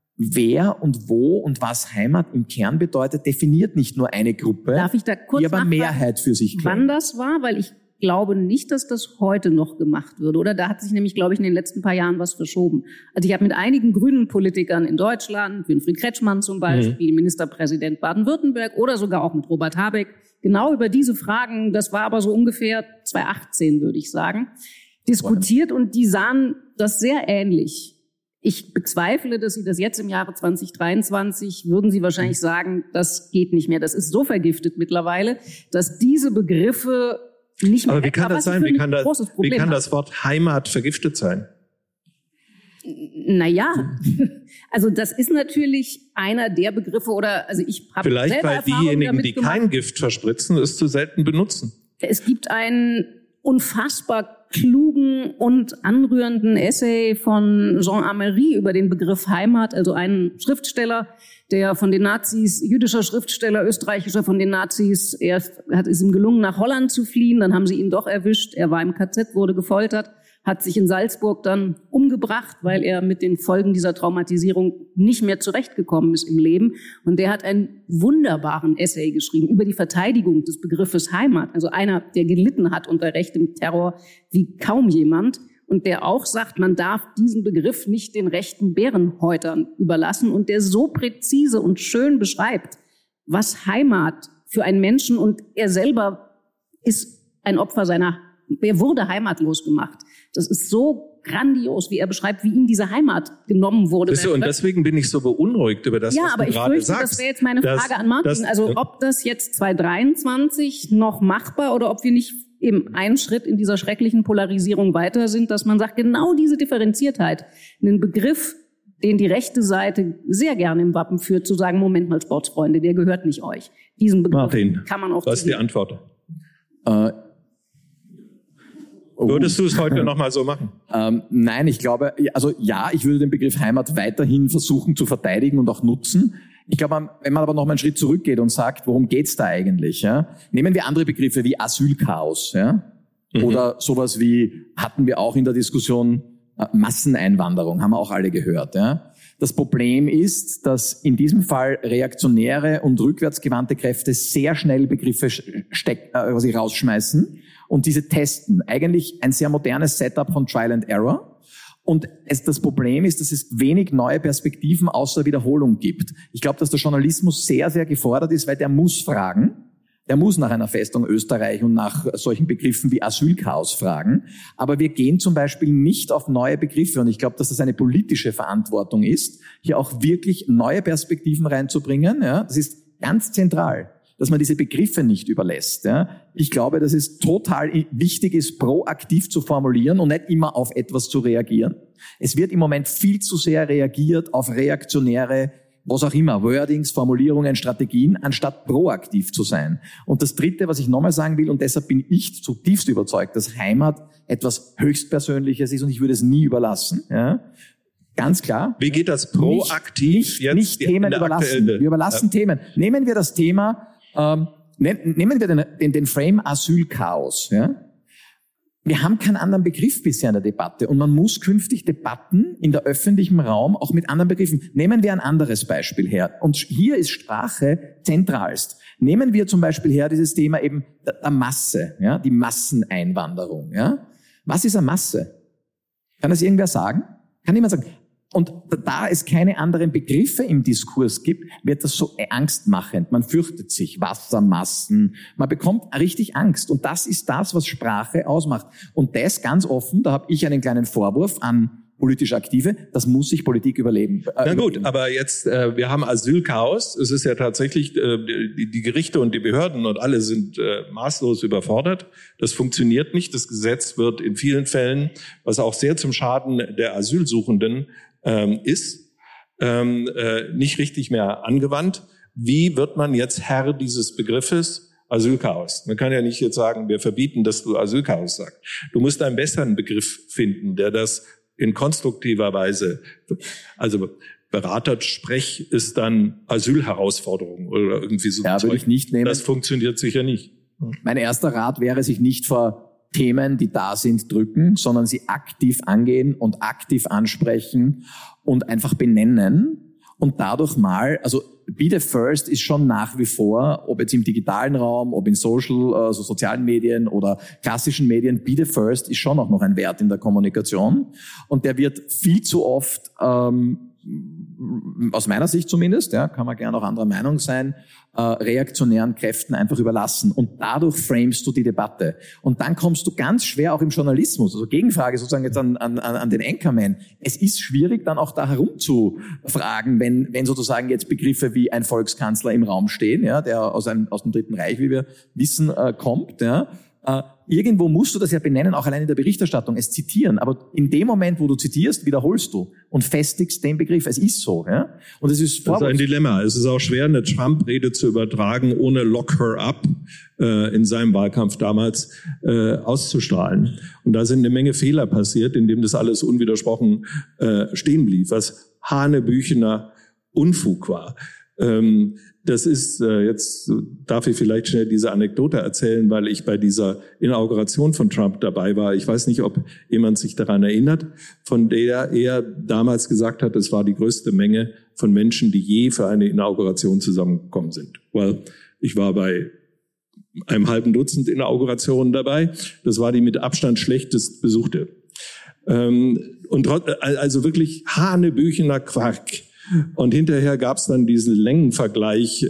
Speaker 5: wer und wo und was Heimat im Kern bedeutet, definiert nicht nur eine Gruppe,
Speaker 4: Darf ich da kurz
Speaker 5: die aber Mehrheit für sich kennt.
Speaker 4: Wann das war? Weil ich glaube nicht, dass das heute noch gemacht würde, oder? Da hat sich nämlich, glaube ich, in den letzten paar Jahren was verschoben. Also ich habe mit einigen grünen Politikern in Deutschland, Winfried Kretschmann zum Beispiel, Ministerpräsident Baden-Württemberg, oder sogar auch mit Robert Habeck, genau über diese Fragen, das war aber so ungefähr 2018, würde ich sagen, diskutiert, und die sahen das sehr ähnlich. Ich bezweifle, dass Sie das jetzt im Jahre 2023, würden Sie wahrscheinlich sagen, das geht nicht mehr. Das ist so vergiftet mittlerweile, dass diese Begriffe nicht mehr...
Speaker 2: Aber wie kann das sein? Wie kann das Wort Heimat vergiftet sein?
Speaker 4: Naja, also das ist natürlich einer der Begriffe, oder also ich habe
Speaker 2: vielleicht, weil diejenigen, die kein Gift verspritzen, es zu selten benutzen.
Speaker 4: Es gibt einen unfassbar klugen und anrührenden Essay von Jean Amery über den Begriff Heimat, also einen Schriftsteller, der von den Nazis, jüdischer Schriftsteller, österreichischer von den Nazis, ist ihm gelungen, nach Holland zu fliehen, dann haben sie ihn doch erwischt, er war im KZ, wurde gefoltert, hat sich in Salzburg dann umgebracht, weil er mit den Folgen dieser Traumatisierung nicht mehr zurechtgekommen ist im Leben. Und der hat einen wunderbaren Essay geschrieben über die Verteidigung des Begriffes Heimat. Also einer, der gelitten hat unter rechtem Terror wie kaum jemand. Und der auch sagt, man darf diesen Begriff nicht den rechten Bärenhäutern überlassen. Und der so präzise und schön beschreibt, was Heimat für einen Menschen, und er selber ist ein Opfer er wurde heimatlos gemacht. Das ist so grandios, wie er beschreibt, wie ihm diese Heimat genommen wurde.
Speaker 2: Und deswegen bin ich so beunruhigt über das, was du gerade sagst. Ja, aber ich fürchte,
Speaker 4: das wäre jetzt meine Frage an Martin. Also ob das jetzt 2023 noch machbar, oder ob wir nicht eben einen Schritt in dieser schrecklichen Polarisierung weiter sind, dass man sagt, genau diese Differenziertheit, einen Begriff, den die rechte Seite sehr gerne im Wappen führt, zu sagen, Moment mal, Sportsfreunde, der gehört nicht euch. Diesen Begriff
Speaker 2: Martin,
Speaker 4: kann man auf
Speaker 2: was ist die Antwort? Würdest du es heute nochmal so machen?
Speaker 5: Nein, ich glaube, also ja, ich würde den Begriff Heimat weiterhin versuchen zu verteidigen und auch nutzen. Ich glaube, wenn man aber noch mal einen Schritt zurückgeht und sagt, worum geht's da eigentlich? Ja? Nehmen wir andere Begriffe wie Asylchaos, ja? Oder sowas wie, hatten wir auch in der Diskussion, Masseneinwanderung, haben wir auch alle gehört. Ja? Das Problem ist, dass in diesem Fall reaktionäre und rückwärtsgewandte Kräfte sehr schnell Begriffe rausschmeißen und diese testen. Eigentlich ein sehr modernes Setup von Trial and Error. Und das Problem ist, dass es wenig neue Perspektiven außer Wiederholung gibt. Ich glaube, dass der Journalismus sehr, sehr gefordert ist, weil der muss fragen. Der muss nach einer Festung Österreich und nach solchen Begriffen wie Asylchaos fragen. Aber wir gehen zum Beispiel nicht auf neue Begriffe. Und ich glaube, dass das eine politische Verantwortung ist, hier auch wirklich neue Perspektiven reinzubringen. Ja, das ist ganz zentral, dass man diese Begriffe nicht überlässt. Ja. Ich glaube, dass es total wichtig ist, proaktiv zu formulieren und nicht immer auf etwas zu reagieren. Es wird im Moment viel zu sehr reagiert auf reaktionäre, was auch immer, Wordings, Formulierungen, Strategien, anstatt proaktiv zu sein. Und das Dritte, was ich nochmal sagen will, und deshalb bin ich zutiefst überzeugt, dass Heimat etwas Höchstpersönliches ist und ich würde es nie überlassen. Ja. Ganz klar.
Speaker 2: Wie geht das proaktiv?
Speaker 5: Nicht Themen überlassen. Wir überlassen Themen. Nehmen wir das Thema, nehmen wir den Frame Asylchaos. Ja. Wir haben keinen anderen Begriff bisher in der Debatte und man muss künftig Debatten in der öffentlichen Raum auch mit anderen Begriffen. Nehmen wir ein anderes Beispiel her. Und hier ist Sprache zentralst. Nehmen wir zum Beispiel her dieses Thema eben der Masse, ja, die Masseneinwanderung. Ja. Was ist eine Masse? Kann das irgendwer sagen? Kann jemand sagen? Und da es keine anderen Begriffe im Diskurs gibt, wird das so angstmachend. Man fürchtet sich, Wassermassen, man bekommt richtig Angst. Und das ist das, was Sprache ausmacht. Und das ganz offen, da habe ich einen kleinen Vorwurf an politisch Aktive, das muss sich Politik überleben.
Speaker 2: Na gut, aber jetzt, wir haben Asylchaos. Es ist ja tatsächlich, die Gerichte und die Behörden und alle sind maßlos überfordert. Das funktioniert nicht. Das Gesetz wird in vielen Fällen, was auch sehr zum Schaden der Asylsuchenden ist, nicht richtig mehr angewandt. Wie wird man jetzt Herr dieses Begriffes Asylchaos? Man kann ja nicht jetzt sagen, wir verbieten, dass du Asylchaos sagst. Du musst einen besseren Begriff finden, der das in konstruktiver Weise, also Beratersprech ist dann Asylherausforderung oder irgendwie so.
Speaker 5: Ja, würde ich nicht nehmen.
Speaker 2: Das funktioniert sicher nicht.
Speaker 5: Mein erster Rat wäre, sich nicht vor Themen, die da sind, drücken, sondern sie aktiv angehen und aktiv ansprechen und einfach benennen und dadurch mal, also be the first ist schon nach wie vor, ob jetzt im digitalen Raum, ob in also sozialen Medien oder klassischen Medien, be the first ist schon auch noch ein Wert in der Kommunikation und der wird viel zu oft aus meiner Sicht zumindest, ja, kann man gerne auch anderer Meinung sein, reaktionären Kräften einfach überlassen. Und dadurch framest du die Debatte. Und dann kommst du ganz schwer auch im Journalismus, also Gegenfrage sozusagen jetzt an den Anchorman. Es ist schwierig, dann auch da herumzufragen, wenn sozusagen jetzt Begriffe wie ein Volkskanzler im Raum stehen, ja, der aus dem Dritten Reich, wie wir wissen, kommt, ja. Irgendwo musst du das ja benennen, auch allein in der Berichterstattung, es zitieren. Aber in dem Moment, wo du zitierst, wiederholst du und festigst den Begriff. Es ist so. Ja? Und es ist
Speaker 2: ein Dilemma. Es ist auch schwer, eine Trump-Rede zu übertragen, ohne Lock her up in seinem Wahlkampf damals auszustrahlen. Und da sind eine Menge Fehler passiert, indem das alles unwidersprochen stehen blieb, was hanebüchener Unfug war. Das ist, jetzt darf ich vielleicht schnell diese Anekdote erzählen, weil ich bei dieser Inauguration von Trump dabei war. Ich weiß nicht, ob jemand sich daran erinnert, von der er damals gesagt hat, es war die größte Menge von Menschen, die je für eine Inauguration zusammengekommen sind. Well, ich war bei einem halben Dutzend Inaugurationen dabei. Das war die mit Abstand schlechtest besuchte. Und also wirklich hanebüchener Quark. Und hinterher gab es dann diesen Längenvergleich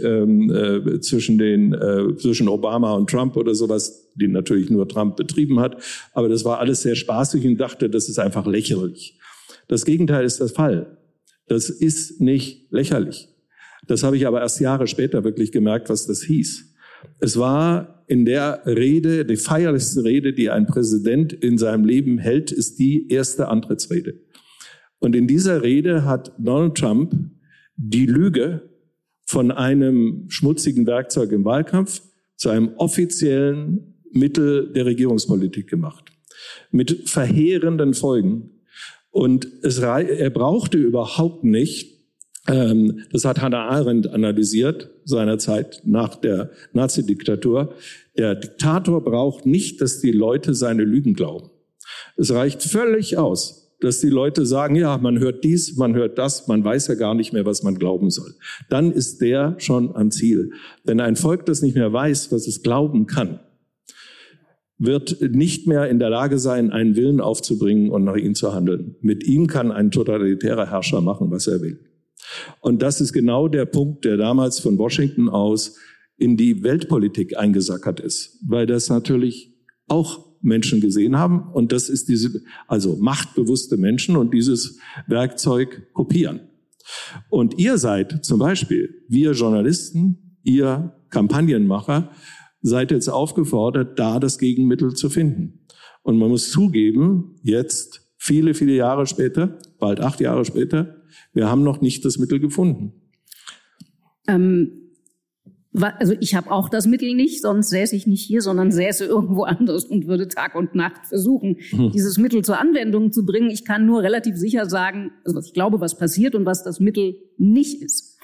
Speaker 2: zwischen Obama und Trump oder sowas, den natürlich nur Trump betrieben hat. Aber das war alles sehr spaßig und dachte, das ist einfach lächerlich. Das Gegenteil ist der Fall. Das ist nicht lächerlich. Das habe ich aber erst Jahre später wirklich gemerkt, was das hieß. Es war in der Rede, die feierlichste Rede, die ein Präsident in seinem Leben hält, ist die erste Antrittsrede. Und in dieser Rede hat Donald Trump die Lüge von einem schmutzigen Werkzeug im Wahlkampf zu einem offiziellen Mittel der Regierungspolitik gemacht. Mit verheerenden Folgen. Und er brauchte überhaupt nicht, das hat Hannah Arendt analysiert seinerzeit nach der Nazi-Diktatur, der Diktator braucht nicht, dass die Leute seine Lügen glauben. Es reicht völlig aus, dass die Leute sagen, ja, man hört dies, man hört das, man weiß ja gar nicht mehr, was man glauben soll. Dann ist der schon am Ziel. Wenn ein Volk, das nicht mehr weiß, was es glauben kann, wird nicht mehr in der Lage sein, einen Willen aufzubringen und nach ihm zu handeln. Mit ihm kann ein totalitärer Herrscher machen, was er will. Und das ist genau der Punkt, der damals von Washington aus in die Weltpolitik eingesackert ist, weil das natürlich auch Menschen gesehen haben und das ist also machtbewusste Menschen und dieses Werkzeug kopieren. Und ihr seid zum Beispiel, wir Journalisten, ihr Kampagnenmacher, seid jetzt aufgefordert, da das Gegenmittel zu finden. Und man muss zugeben, jetzt, viele, viele Jahre später, bald 8 Jahre später, wir haben noch nicht das Mittel gefunden.
Speaker 4: Also ich habe auch das Mittel nicht, sonst säße ich nicht hier, sondern säße irgendwo anders und würde Tag und Nacht versuchen, dieses Mittel zur Anwendung zu bringen. Ich kann nur relativ sicher sagen, also was ich glaube, was passiert und was das Mittel nicht ist.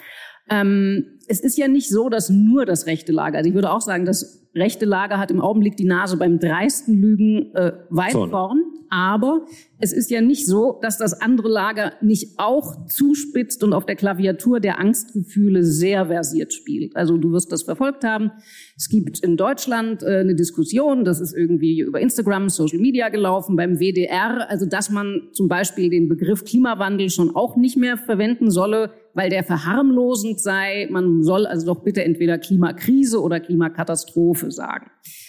Speaker 4: Es ist ja nicht so, dass nur das rechte Lager, also ich würde auch sagen, das rechte Lager hat im Augenblick die Nase beim dreisten Lügen weit vorn. Aber es ist ja nicht so, dass das andere Lager nicht auch zuspitzt und auf der Klaviatur der Angstgefühle sehr versiert spielt. Also du wirst das verfolgt haben. Es gibt in Deutschland eine Diskussion, das ist irgendwie über Instagram, Social Media gelaufen, beim WDR, also dass man zum Beispiel den Begriff Klimawandel schon auch nicht mehr verwenden solle, weil der verharmlosend sei. Man soll also doch bitte entweder Klimakrise oder Klimakatastrophe sagen.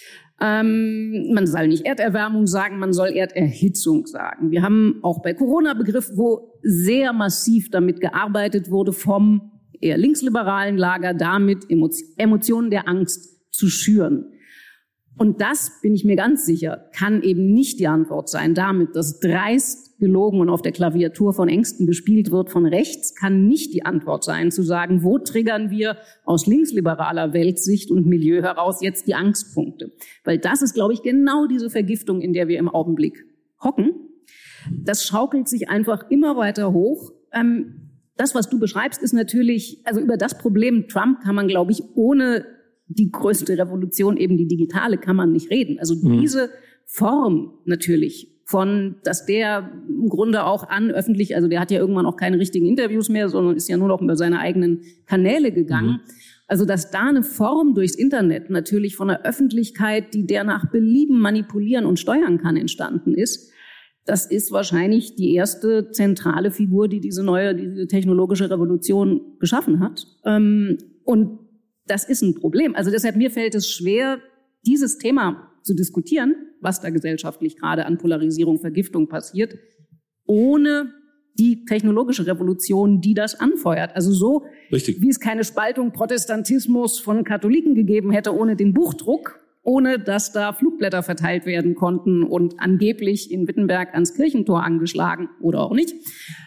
Speaker 4: Man soll nicht Erderwärmung sagen, man soll Erderhitzung sagen. Wir haben auch bei Corona Begriff, wo sehr massiv damit gearbeitet wurde vom eher linksliberalen Lager, damit Emotionen der Angst zu schüren. Und das, bin ich mir ganz sicher, kann eben nicht die Antwort sein. Damit, dass dreist gelogen und auf der Klaviatur von Ängsten gespielt wird von rechts, kann nicht die Antwort sein, zu sagen, wo triggern wir aus linksliberaler Weltsicht und Milieu heraus jetzt die Angstpunkte. Weil das ist, glaube ich, genau diese Vergiftung, in der wir im Augenblick hocken. Das schaukelt sich einfach immer weiter hoch. Das, was du beschreibst, ist natürlich, also über das Problem Trump kann man, glaube ich, ohne die größte Revolution, eben die digitale, kann man nicht reden. Also diese Form natürlich von, dass der im Grunde auch öffentlich, also der hat ja irgendwann auch keine richtigen Interviews mehr, sondern ist ja nur noch über seine eigenen Kanäle gegangen. Also dass da eine Form durchs Internet natürlich von der Öffentlichkeit, die der nach Belieben manipulieren und steuern kann, entstanden ist, das ist wahrscheinlich die erste zentrale Figur, die diese technologische Revolution geschaffen hat. Und das ist ein Problem. Also deshalb, mir fällt es schwer, dieses Thema zu diskutieren, was da gesellschaftlich gerade an Polarisierung, Vergiftung passiert, ohne die technologische Revolution, die das anfeuert. Also so, richtig, wie es keine Spaltung Protestantismus von Katholiken gegeben hätte ohne den Buchdruck, ohne dass da Flugblätter verteilt werden konnten und angeblich in Wittenberg ans Kirchentor angeschlagen oder auch nicht.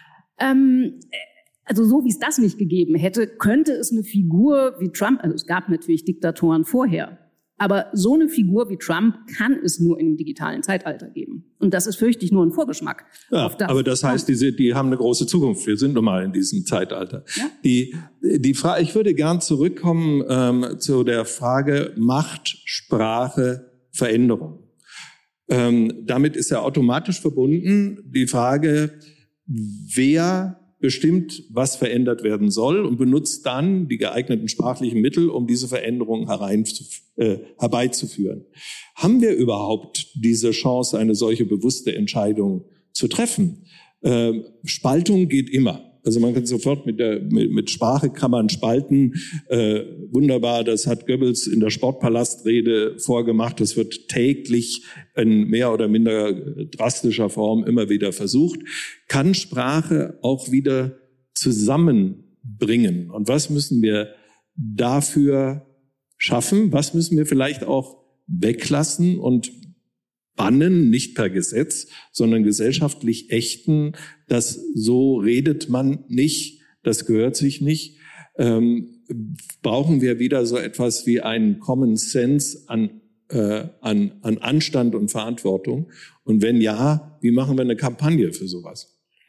Speaker 4: Also so wie es das nicht gegeben hätte, könnte es eine Figur wie Trump, also es gab natürlich Diktatoren vorher, aber so eine Figur wie Trump kann es nur im digitalen Zeitalter geben. Und das ist, fürchte ich, nur ein Vorgeschmack.
Speaker 2: Ja, aber das heißt, die haben eine große Zukunft. Wir sind nun mal in diesem Zeitalter. Ja? Die Frage, ich würde gern zurückkommen zu der Frage Macht, Sprache, Veränderung. Damit ist ja automatisch verbunden die Frage, wer bestimmt, was verändert werden soll und benutzt dann die geeigneten sprachlichen Mittel, um diese Veränderung herbeizuführen. Haben wir überhaupt diese Chance, eine solche bewusste Entscheidung zu treffen? Spaltung geht immer. Also man kann sofort mit Sprache kann man spalten. Wunderbar, das hat Goebbels in der Sportpalastrede vorgemacht. Das wird täglich in mehr oder minder drastischer Form immer wieder versucht. Kann Sprache auch wieder zusammenbringen? Und was müssen wir dafür schaffen? Was müssen wir vielleicht auch weglassen und bannen, nicht per Gesetz, sondern gesellschaftlich ächten, dass so redet man nicht, das gehört sich nicht. Brauchen wir wieder so etwas wie einen Common Sense an an Anstand und Verantwortung? Und wenn ja, wie machen wir eine Kampagne für sowas?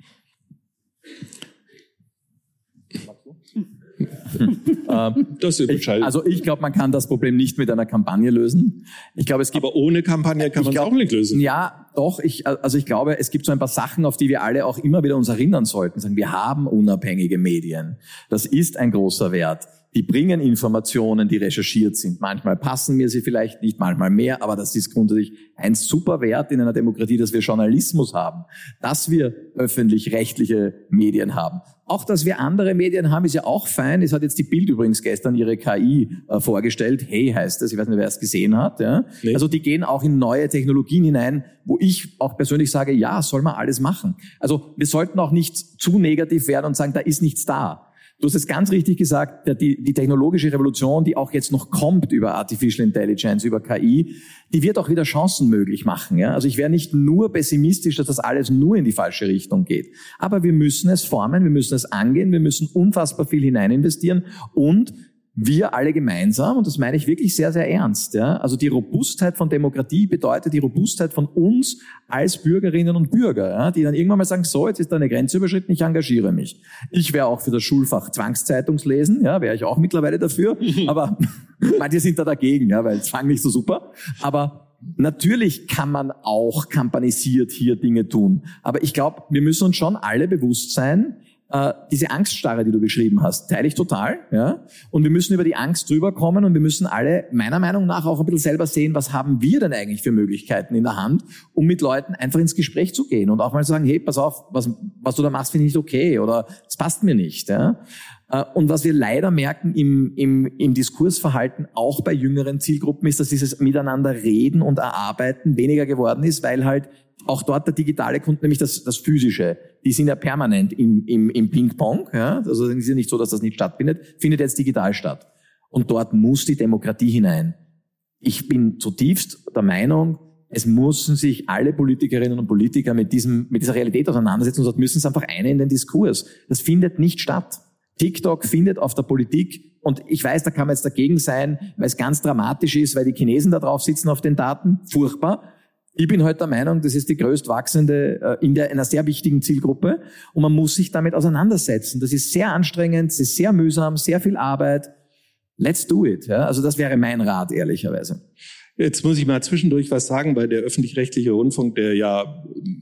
Speaker 5: Also ich glaube, man kann das Problem nicht mit einer Kampagne lösen. Ich glaube, aber ohne Kampagne kann man es auch nicht lösen. Ja, doch. Ich glaube, es gibt so ein paar Sachen, auf die wir alle auch immer wieder uns erinnern sollten. Sagen, wir haben unabhängige Medien. Das ist ein großer Wert. Die bringen Informationen, die recherchiert sind. Manchmal passen mir sie vielleicht nicht, manchmal mehr, aber das ist grundsätzlich ein super Wert in einer Demokratie, dass wir Journalismus haben, dass wir öffentlich-rechtliche Medien haben. Auch, dass wir andere Medien haben, ist ja auch fein. Es hat jetzt die Bild übrigens gestern ihre KI vorgestellt. Hey heißt es, ich weiß nicht, wer es gesehen hat. Ja? Nee. Also die gehen auch in neue Technologien hinein, wo ich auch persönlich sage, ja, soll man alles machen. Also wir sollten auch nicht zu negativ werden und sagen, da ist nichts da. Du hast es ganz richtig gesagt, die technologische Revolution, die auch jetzt noch kommt über Artificial Intelligence, über KI, die wird auch wieder Chancen möglich machen. Ja? Also ich wäre nicht nur pessimistisch, dass das alles nur in die falsche Richtung geht. Aber wir müssen es formen, wir müssen es angehen, wir müssen unfassbar viel hinein investieren und wir alle gemeinsam, und das meine ich wirklich sehr, sehr ernst. Ja? Also die Robustheit von Demokratie bedeutet die Robustheit von uns als Bürgerinnen und Bürger, ja? Die dann irgendwann mal sagen, so, jetzt ist da eine Grenze überschritten, ich engagiere mich. Ich wäre auch für das Schulfach Zwangszeitunglesen, ja, wäre ich auch mittlerweile dafür, aber manche sind da dagegen, ja, weil Zwang nicht so super. Aber natürlich kann man auch kampanisiert hier Dinge tun. Aber ich glaube, wir müssen uns schon alle bewusst sein, diese Angststarre, die du beschrieben hast, teile ich total, ja. Und wir müssen über die Angst drüber kommen und wir müssen alle, meiner Meinung nach, auch ein bisschen selber sehen, was haben wir denn eigentlich für Möglichkeiten in der Hand, um mit Leuten einfach ins Gespräch zu gehen und auch mal sagen, hey, pass auf, was du da machst, finde ich nicht okay oder es passt mir nicht, ja. Und was wir leider merken im Diskursverhalten, auch bei jüngeren Zielgruppen, ist, dass dieses Miteinander reden und erarbeiten weniger geworden ist, weil halt auch dort der digitale Kunde, nämlich das Physische, die sind ja permanent im Ping-Pong, ja? Also es ist ja nicht so, dass das nicht stattfindet, findet jetzt digital statt. Und dort muss die Demokratie hinein. Ich bin zutiefst der Meinung, es müssen sich alle Politikerinnen und Politiker mit dieser Realität auseinandersetzen und dort müssen es einfach ein in den Diskurs. Das findet nicht statt. TikTok findet auf der Politik, und ich weiß, da kann man jetzt dagegen sein, weil es ganz dramatisch ist, weil die Chinesen da drauf sitzen auf den Daten, furchtbar. Ich bin heute der Meinung, das ist die größt wachsende in einer sehr wichtigen Zielgruppe und man muss sich damit auseinandersetzen. Das ist sehr anstrengend, es ist sehr mühsam, sehr viel Arbeit. Let's do it. Ja? Also das wäre mein Rat, ehrlicherweise.
Speaker 2: Jetzt muss ich mal zwischendurch was sagen, weil der öffentlich-rechtliche Rundfunk, der ja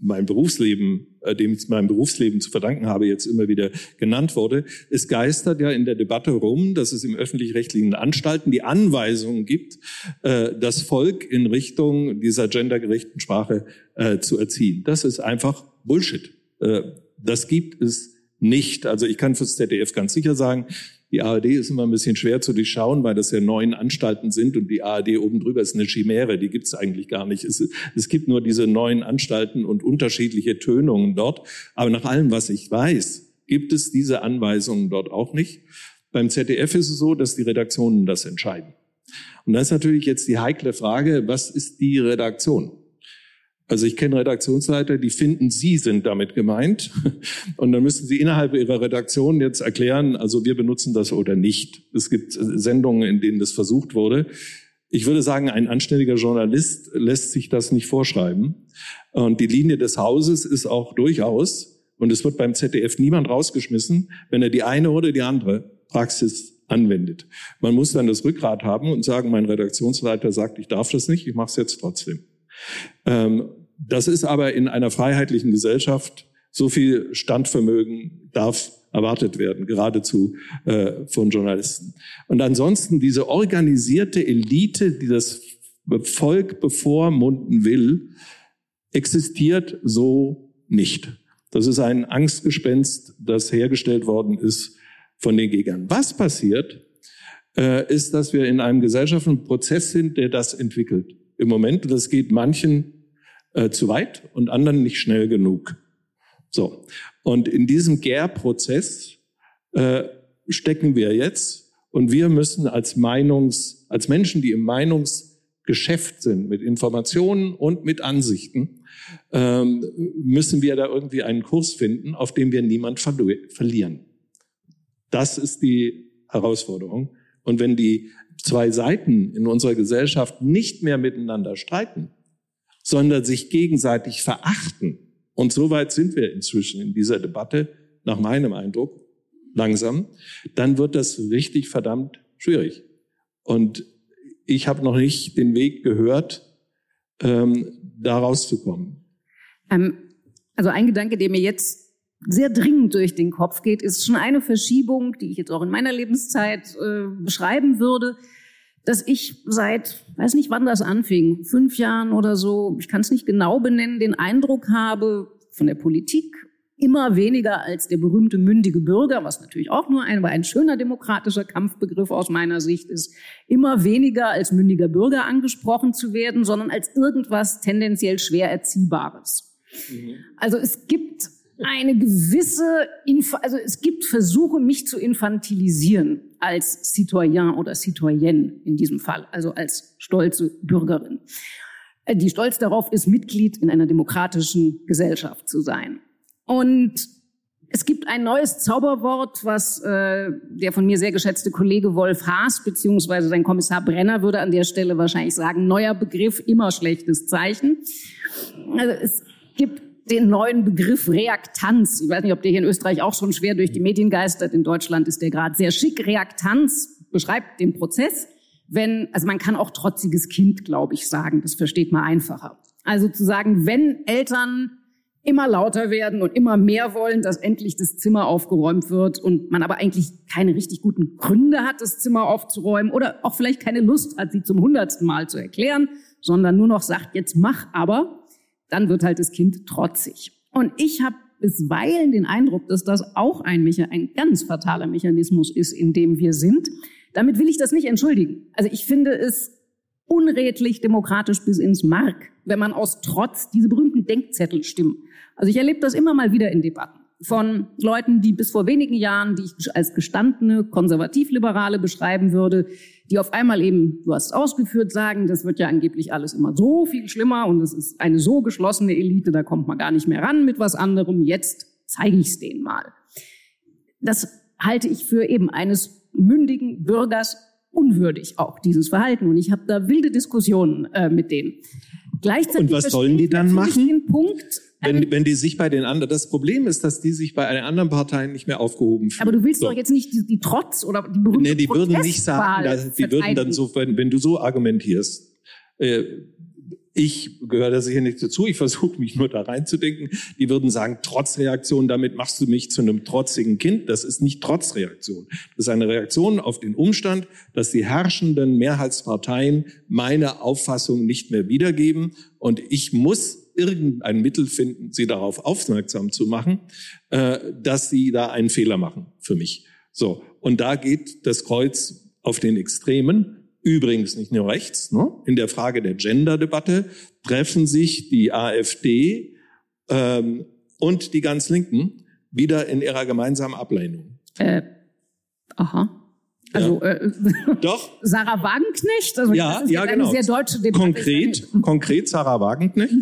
Speaker 2: dem ich mein Berufsleben zu verdanken habe, jetzt immer wieder genannt wurde. Es geistert ja in der Debatte rum, dass es im öffentlich-rechtlichen Anstalten die Anweisungen gibt, das Volk in Richtung dieser gendergerechten Sprache zu erziehen. Das ist einfach Bullshit. Das gibt es nicht. Also ich kann fürs ZDF ganz sicher sagen, die ARD ist immer ein bisschen schwer zu durchschauen, weil das ja 9 Anstalten sind und die ARD oben drüber ist eine Chimäre, die gibt es eigentlich gar nicht. Es gibt nur diese 9 Anstalten und unterschiedliche Tönungen dort. Aber nach allem, was ich weiß, gibt es diese Anweisungen dort auch nicht. Beim ZDF ist es so, dass die Redaktionen das entscheiden. Und da ist natürlich jetzt die heikle Frage, was ist die Redaktion? Also ich kenne Redaktionsleiter, die finden, sie sind damit gemeint. Und dann müssen sie innerhalb ihrer Redaktion jetzt erklären, also wir benutzen das oder nicht. Es gibt Sendungen, in denen das versucht wurde. Ich würde sagen, ein anständiger Journalist lässt sich das nicht vorschreiben. Und die Linie des Hauses ist auch durchaus, und es wird beim ZDF niemand rausgeschmissen, wenn er die eine oder die andere Praxis anwendet. Man muss dann das Rückgrat haben und sagen, mein Redaktionsleiter sagt, ich darf das nicht, ich mache es jetzt trotzdem. Das ist aber in einer freiheitlichen Gesellschaft, so viel Standvermögen darf erwartet werden, geradezu von Journalisten. Und ansonsten diese organisierte Elite, die das Volk bevormunden will, existiert so nicht. Das ist ein Angstgespenst, das hergestellt worden ist von den Gegnern. Was passiert, ist, dass wir in einem gesellschaftlichen Prozess sind, der das entwickelt. Im Moment, das geht manchen zu weit und anderen nicht schnell genug. So. Und in diesem Gärprozess stecken wir jetzt und wir müssen als Menschen, die im Meinungsgeschäft sind, mit Informationen und mit Ansichten, müssen wir da irgendwie einen Kurs finden, auf dem wir niemand verlieren. Das ist die Herausforderung. Und wenn die zwei Seiten in unserer Gesellschaft nicht mehr miteinander streiten, sondern sich gegenseitig verachten, und so weit sind wir inzwischen in dieser Debatte, nach meinem Eindruck, langsam, dann wird das richtig verdammt schwierig. Und ich habe noch nicht den Weg gehört, da rauszukommen.
Speaker 4: Also ein Gedanke, der mir jetzt sehr dringend durch den Kopf geht, ist schon eine Verschiebung, die ich jetzt auch in meiner Lebenszeit beschreiben würde, dass ich seit, weiß nicht wann das anfing, 5 Jahren oder so, ich kann es nicht genau benennen, den Eindruck habe, von der Politik immer weniger als der berühmte mündige Bürger, was natürlich auch nur ein schöner demokratischer Kampfbegriff aus meiner Sicht ist, immer weniger als mündiger Bürger angesprochen zu werden, sondern als irgendwas tendenziell schwer Erziehbares. Also es gibt eine gewisse, es gibt Versuche, mich zu infantilisieren als Citoyen oder Citoyenne in diesem Fall, also als stolze Bürgerin, die stolz darauf ist, Mitglied in einer demokratischen Gesellschaft zu sein. Und es gibt ein neues Zauberwort, was der von mir sehr geschätzte Kollege Wolf Haas beziehungsweise sein Kommissar Brenner würde an der Stelle wahrscheinlich sagen, neuer Begriff, immer schlechtes Zeichen. Also es gibt den neuen Begriff Reaktanz. Ich weiß nicht, ob der hier in Österreich auch schon schwer durch die Medien geistert. In Deutschland ist der gerade sehr schick. Reaktanz beschreibt den Prozess, also man kann auch trotziges Kind, glaube ich, sagen. Das versteht man einfacher. Also zu sagen, wenn Eltern immer lauter werden und immer mehr wollen, dass endlich das Zimmer aufgeräumt wird und man aber eigentlich keine richtig guten Gründe hat, das Zimmer aufzuräumen oder auch vielleicht keine Lust hat, sie zum 100. Mal zu erklären, sondern nur noch sagt, jetzt mach aber, dann wird halt das Kind trotzig. Und ich habe bisweilen den Eindruck, dass das auch ein ganz fataler Mechanismus ist, in dem wir sind. Damit will ich das nicht entschuldigen. Also ich finde es unredlich demokratisch bis ins Mark, wenn man aus Trotz diese berühmten Denkzettel stimmen. Also ich erlebe das immer mal wieder in Debatten von Leuten, die bis vor wenigen Jahren, die ich als gestandene Konservativliberale beschreiben würde, die auf einmal eben, du hast es ausgeführt, sagen, das wird ja angeblich alles immer so viel schlimmer und es ist eine so geschlossene Elite, da kommt man gar nicht mehr ran mit was anderem, jetzt zeige ich es denen mal. Das halte ich für eben eines mündigen Bürgers unwürdig, auch dieses Verhalten. Und ich habe da wilde Diskussionen mit denen. Gleichzeitig
Speaker 2: und was sollen die dann machen?
Speaker 4: Den Punkt,
Speaker 2: wenn die sich bei den anderen, das Problem ist, dass die sich bei den anderen Parteien nicht mehr aufgehoben fühlen.
Speaker 4: Aber du willst doch jetzt nicht die Trotz oder die berühmte
Speaker 2: Nee, die würden nicht sagen, die würden dann so, wenn du so argumentierst, ich gehöre da sicher nicht dazu, ich versuche mich nur da reinzudenken, die würden sagen, Trotzreaktion, damit machst du mich zu einem trotzigen Kind. Das ist nicht Trotzreaktion. Das ist eine Reaktion auf den Umstand, dass die herrschenden Mehrheitsparteien meine Auffassung nicht mehr wiedergeben und ich muss irgendein Mittel finden, sie darauf aufmerksam zu machen, dass sie da einen Fehler machen für mich. So. Und da geht das Kreuz auf den Extremen. Übrigens nicht nur rechts, ne? In der Frage der Gender-Debatte treffen sich die AfD und die ganz Linken wieder in ihrer gemeinsamen Ablehnung.
Speaker 4: Aha. Also
Speaker 2: doch.
Speaker 4: Sarah Wagenknecht, also
Speaker 2: ja,
Speaker 4: das ist
Speaker 2: ja,
Speaker 4: eine
Speaker 2: genau.
Speaker 4: sehr deutsche Debatte.
Speaker 2: Konkret Sarah Wagenknecht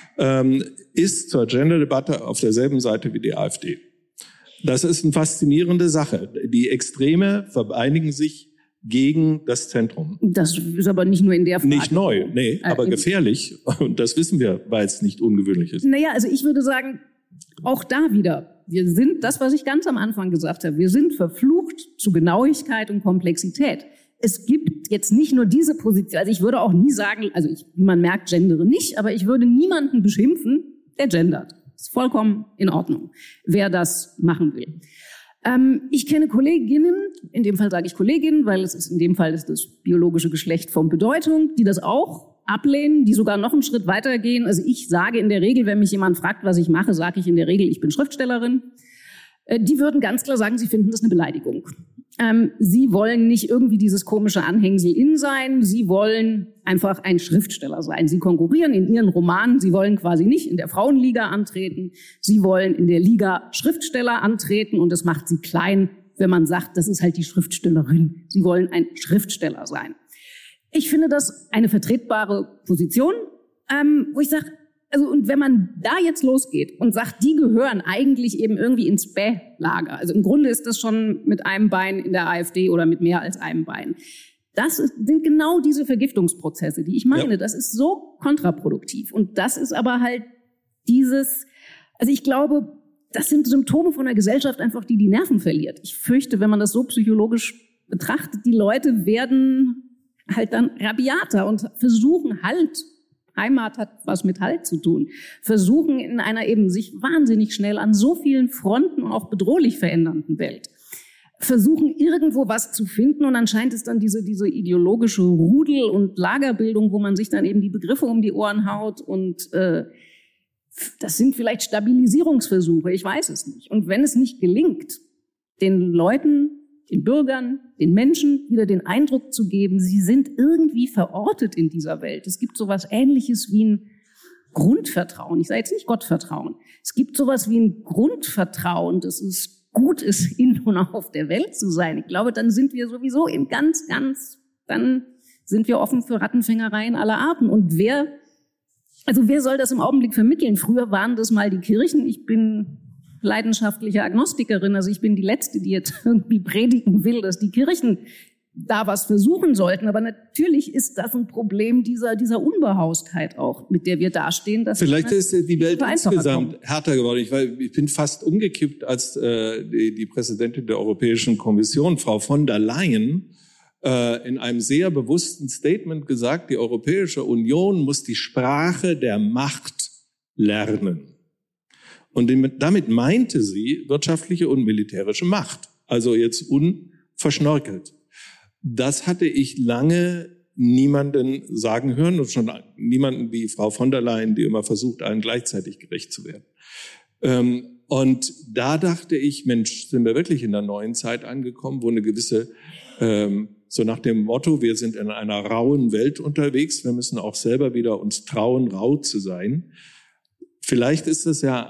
Speaker 2: ist zur Gender-Debatte auf derselben Seite wie die AfD. Das ist eine faszinierende Sache. Die Extreme vereinigen sich gegen das Zentrum.
Speaker 4: Das ist aber nicht nur in der Frage.
Speaker 2: Nicht neu, nee, aber gefährlich. Und das wissen wir, weil es nicht ungewöhnlich ist.
Speaker 4: Naja, also ich würde sagen, auch da wieder, wir sind, das, was ich ganz am Anfang gesagt habe, wir sind verflucht zu Genauigkeit und Komplexität. Es gibt jetzt nicht nur diese Position, also ich würde auch nie sagen, wie man merkt, gendere nicht, aber ich würde niemanden beschimpfen, der gendert. Ist vollkommen in Ordnung, wer das machen will. Ich kenne Kolleginnen, in dem Fall sage ich Kolleginnen, weil in dem Fall ist das biologische Geschlecht von Bedeutung, die das auch ablehnen, die sogar noch einen Schritt weitergehen. Also ich sage in der Regel, wenn mich jemand fragt, was ich mache, sage ich in der Regel, ich bin Schriftstellerin. Die würden ganz klar sagen, sie finden das eine Beleidigung. Sie wollen nicht irgendwie dieses komische Anhängsel in sein, sie wollen einfach ein Schriftsteller sein. Sie konkurrieren in ihren Romanen, sie wollen quasi nicht in der Frauenliga antreten, sie wollen in der Liga Schriftsteller antreten und das macht sie klein, wenn man sagt, das ist halt die Schriftstellerin. Sie wollen ein Schriftsteller sein. Ich finde das eine vertretbare Position, wo ich sage, Also, und wenn man da jetzt losgeht und sagt, die gehören eigentlich eben irgendwie ins Bäh-Lager. Also im Grunde ist das schon mit einem Bein in der AfD oder mit mehr als einem Bein. Sind genau diese Vergiftungsprozesse, die ich meine. Ja. Das ist so kontraproduktiv. Und das ist aber halt also ich glaube, das sind Symptome von einer Gesellschaft einfach, die Nerven verliert. Ich fürchte, wenn man das so psychologisch betrachtet, die Leute werden halt dann rabiater und versuchen halt, Heimat hat was mit Halt zu tun, versuchen in einer eben sich wahnsinnig schnell an so vielen Fronten und auch bedrohlich verändernden Welt, versuchen irgendwo was zu finden und anscheinend ist dann diese ideologische Rudel- und Lagerbildung, wo man sich dann eben die Begriffe um die Ohren haut und das sind vielleicht Stabilisierungsversuche, ich weiß es nicht. Und wenn es nicht gelingt, den Leuten, den Bürgern, den Menschen wieder den Eindruck zu geben, sie sind irgendwie verortet in dieser Welt. Es gibt sowas Ähnliches wie ein Grundvertrauen. Ich sage jetzt nicht Gottvertrauen. Es gibt sowas wie ein Grundvertrauen, dass es gut ist, in und auf der Welt zu sein. Ich glaube, dann sind wir sowieso eben dann sind wir offen für Rattenfängereien aller Arten. Und wer soll das im Augenblick vermitteln? Früher waren das mal die Kirchen. Ich bin leidenschaftliche Agnostikerin, also ich bin die Letzte, die jetzt irgendwie predigen will, dass die Kirchen da was versuchen sollten. Aber natürlich ist das ein Problem dieser Unbehaustheit auch, mit der wir dastehen.
Speaker 2: Vielleicht ist die Welt insgesamt härter geworden. Ich bin fast umgekippt, als die Präsidentin der Europäischen Kommission, Frau von der Leyen, in einem sehr bewussten Statement gesagt, die Europäische Union muss die Sprache der Macht lernen. Und damit meinte sie wirtschaftliche und militärische Macht, also jetzt unverschnörkelt. Das hatte ich lange niemanden sagen hören und schon niemanden wie Frau von der Leyen, die immer versucht, allen gleichzeitig gerecht zu werden. Und da dachte ich, Mensch, sind wir wirklich in der neuen Zeit angekommen, wo eine gewisse, so nach dem Motto, wir sind in einer rauen Welt unterwegs, wir müssen auch selber wieder uns trauen, rau zu sein. Vielleicht ist es ja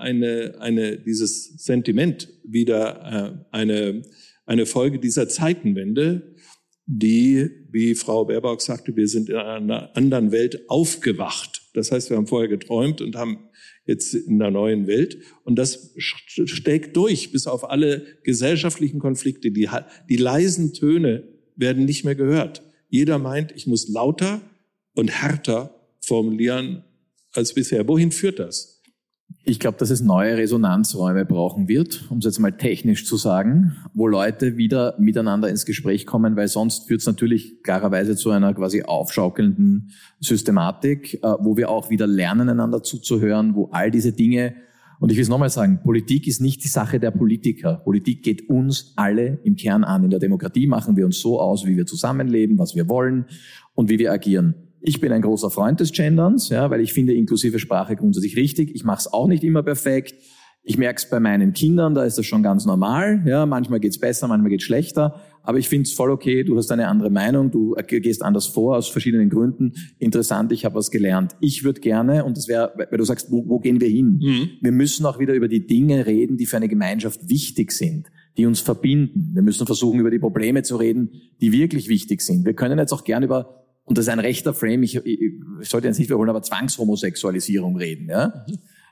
Speaker 2: dieses Sentiment wieder eine Folge dieser Zeitenwende, die, wie Frau Baerbock sagte, wir sind in einer anderen Welt aufgewacht. Das heißt, wir haben vorher geträumt und haben jetzt in einer neuen Welt. Und das schlägt durch bis auf alle gesellschaftlichen Konflikte. Die leisen Töne werden nicht mehr gehört. Jeder meint, ich muss lauter und härter formulieren als bisher. Wohin führt das?
Speaker 5: Ich glaube, dass es neue Resonanzräume brauchen wird, um es jetzt mal technisch zu sagen, wo Leute wieder miteinander ins Gespräch kommen, weil sonst führt es natürlich klarerweise zu einer quasi aufschaukelnden Systematik, wo wir auch wieder lernen, einander zuzuhören, wo all diese Dinge, und ich will es nochmal sagen, Politik ist nicht die Sache der Politiker. Politik geht uns alle im Kern an. In der Demokratie machen wir uns so aus, wie wir zusammenleben, was wir wollen und wie wir agieren. Ich bin ein großer Freund des Genderns, ja, weil ich finde inklusive Sprache grundsätzlich richtig. Ich mache es auch nicht immer perfekt. Ich merke es bei meinen Kindern, da ist das schon ganz normal. Ja, manchmal geht's besser, manchmal geht's schlechter. Aber ich finde es voll okay, du hast eine andere Meinung, du gehst anders vor, aus verschiedenen Gründen. Interessant, ich habe was gelernt. Ich würde gerne, und das wäre, weil du sagst, wo gehen wir hin? Wir müssen auch wieder über die Dinge reden, die für eine Gemeinschaft wichtig sind, die uns verbinden. Wir müssen versuchen, über die Probleme zu reden, die wirklich wichtig sind. Wir können jetzt auch gerne über, und das ist ein rechter Frame, ich sollte jetzt nicht wiederholen, aber Zwangshomosexualisierung reden, ja.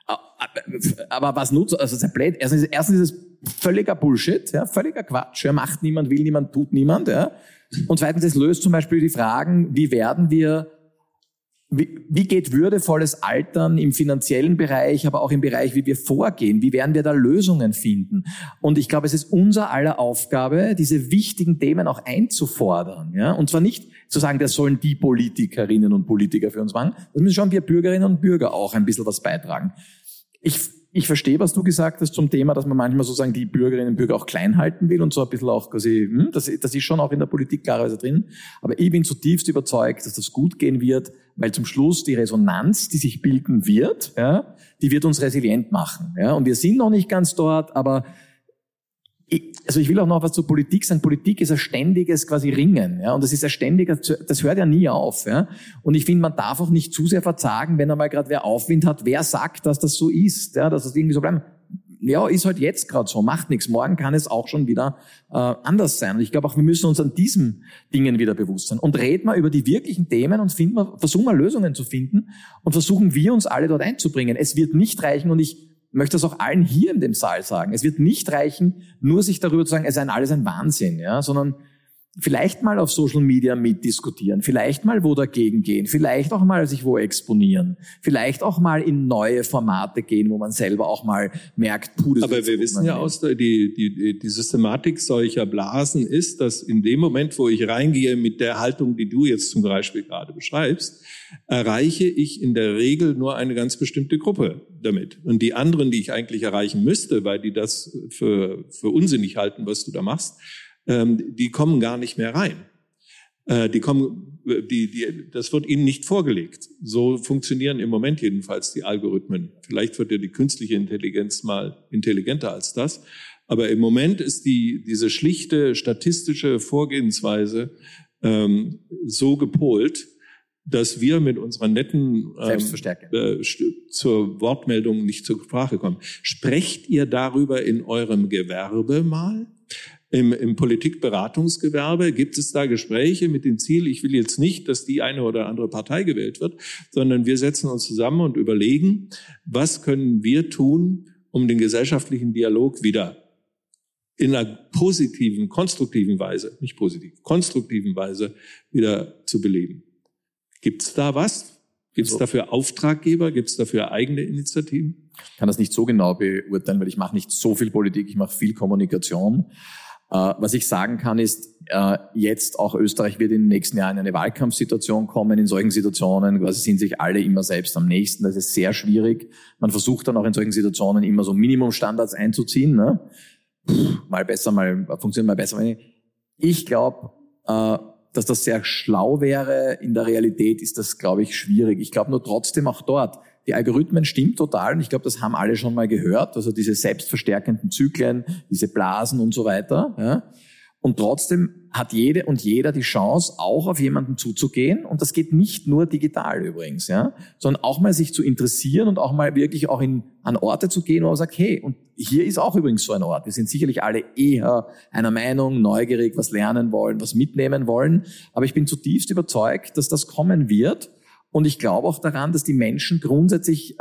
Speaker 5: Aber was nutzt, also das ist blöd. Erstens ist es völliger Bullshit, ja, völliger Quatsch, ja, macht niemand, will niemand, tut niemand, ja. Und zweitens, es löst zum Beispiel die Fragen, wie geht würdevolles Altern im finanziellen Bereich, aber auch im Bereich, wie wir vorgehen, wie werden wir da Lösungen finden? Und ich glaube, es ist unser aller Aufgabe, diese wichtigen Themen auch einzufordern, ja. Und zwar nicht zu sagen, das sollen die Politikerinnen und Politiker für uns machen, das müssen schon wir Bürgerinnen und Bürger auch ein bisschen was beitragen. Ich verstehe, was du gesagt hast zum Thema, dass man manchmal sozusagen die Bürgerinnen und Bürger auch klein halten will und so ein bisschen auch quasi, das ist schon auch in der Politik klarerweise drin. Aber ich bin zutiefst überzeugt, dass das gut gehen wird, weil zum Schluss die Resonanz, die sich bilden wird, ja, die wird uns resilient machen. Ja. Und wir sind noch nicht ganz dort, aber ich will auch noch was zur Politik sagen. Politik ist ein ständiges quasi Ringen, ja, und das ist ein ständiges, das hört ja nie auf, ja. Und ich finde, man darf auch nicht zu sehr verzagen, wenn einmal gerade wer Aufwind hat, wer sagt, dass das so ist, ja, dass das irgendwie so bleibt. ja, ist halt jetzt gerade so, macht nichts. Morgen kann es auch schon wieder anders sein. Und ich glaube auch, wir müssen uns an diesen Dingen wieder bewusst sein. Und reden wir über die wirklichen Themen und versuchen wir Lösungen zu finden und versuchen wir uns alle dort einzubringen. Es wird nicht reichen, und ich möchte das auch allen hier in dem Saal sagen, es wird nicht reichen, nur sich darüber zu sagen, es ist alles ein Wahnsinn, ja, sondern vielleicht mal auf Social Media mitdiskutieren, vielleicht mal wo dagegen gehen, vielleicht auch mal sich wo exponieren, vielleicht auch mal in neue Formate gehen, wo man selber auch mal merkt, das
Speaker 2: aber wir wissen ja aus die Systematik solcher Blasen ist, dass in dem Moment, wo ich reingehe mit der Haltung, die du jetzt zum Beispiel gerade beschreibst, erreiche ich in der Regel nur eine ganz bestimmte Gruppe damit. Und die anderen, die ich eigentlich erreichen müsste, weil die das für unsinnig halten, was du da machst, die kommen gar nicht mehr rein. Das wird ihnen nicht vorgelegt. So funktionieren im Moment jedenfalls die Algorithmen. Vielleicht wird ja die künstliche Intelligenz mal intelligenter als das. Aber im Moment ist diese schlichte statistische Vorgehensweise so gepolt, dass wir mit unserer netten zur Wortmeldung nicht zur Sprache kommen. Sprecht ihr darüber in eurem Gewerbe mal? Im Politikberatungsgewerbe gibt es da Gespräche mit dem Ziel, ich will jetzt nicht, dass die eine oder andere Partei gewählt wird, sondern wir setzen uns zusammen und überlegen, was können wir tun, um den gesellschaftlichen Dialog wieder in einer positiven, konstruktiven Weise, nicht positiv, konstruktiven Weise wieder zu beleben. Gibt es da was? Gibt es dafür Auftraggeber? Gibt es dafür eigene Initiativen?
Speaker 5: Ich kann das nicht so genau beurteilen, weil ich mache nicht so viel Politik, ich mache viel Kommunikation. Was ich sagen kann ist, jetzt auch Österreich wird in den nächsten Jahren in eine Wahlkampfsituation kommen. In solchen Situationen quasi sind sich alle immer selbst am nächsten. Das ist sehr schwierig. Man versucht dann auch in solchen Situationen immer so Minimumstandards einzuziehen. Ne? Mal besser, mal funktioniert mal besser. Ich glaube, dass das sehr schlau wäre. In der Realität ist das, glaube ich, schwierig. Ich glaube nur trotzdem auch dort, die Algorithmen stimmt total, und ich glaube, das haben alle schon mal gehört, also diese selbstverstärkenden Zyklen, diese Blasen und so weiter. Ja. Und trotzdem hat jede und jeder die Chance, auch auf jemanden zuzugehen, und das geht nicht nur digital übrigens, ja, sondern auch mal sich zu interessieren und auch mal wirklich auch an Orte zu gehen, wo man sagt, hey, und hier ist auch übrigens so ein Ort. Wir sind sicherlich alle eher einer Meinung, neugierig, was lernen wollen, was mitnehmen wollen, aber ich bin zutiefst überzeugt, dass das kommen wird. Und ich glaube auch daran, dass die Menschen grundsätzlich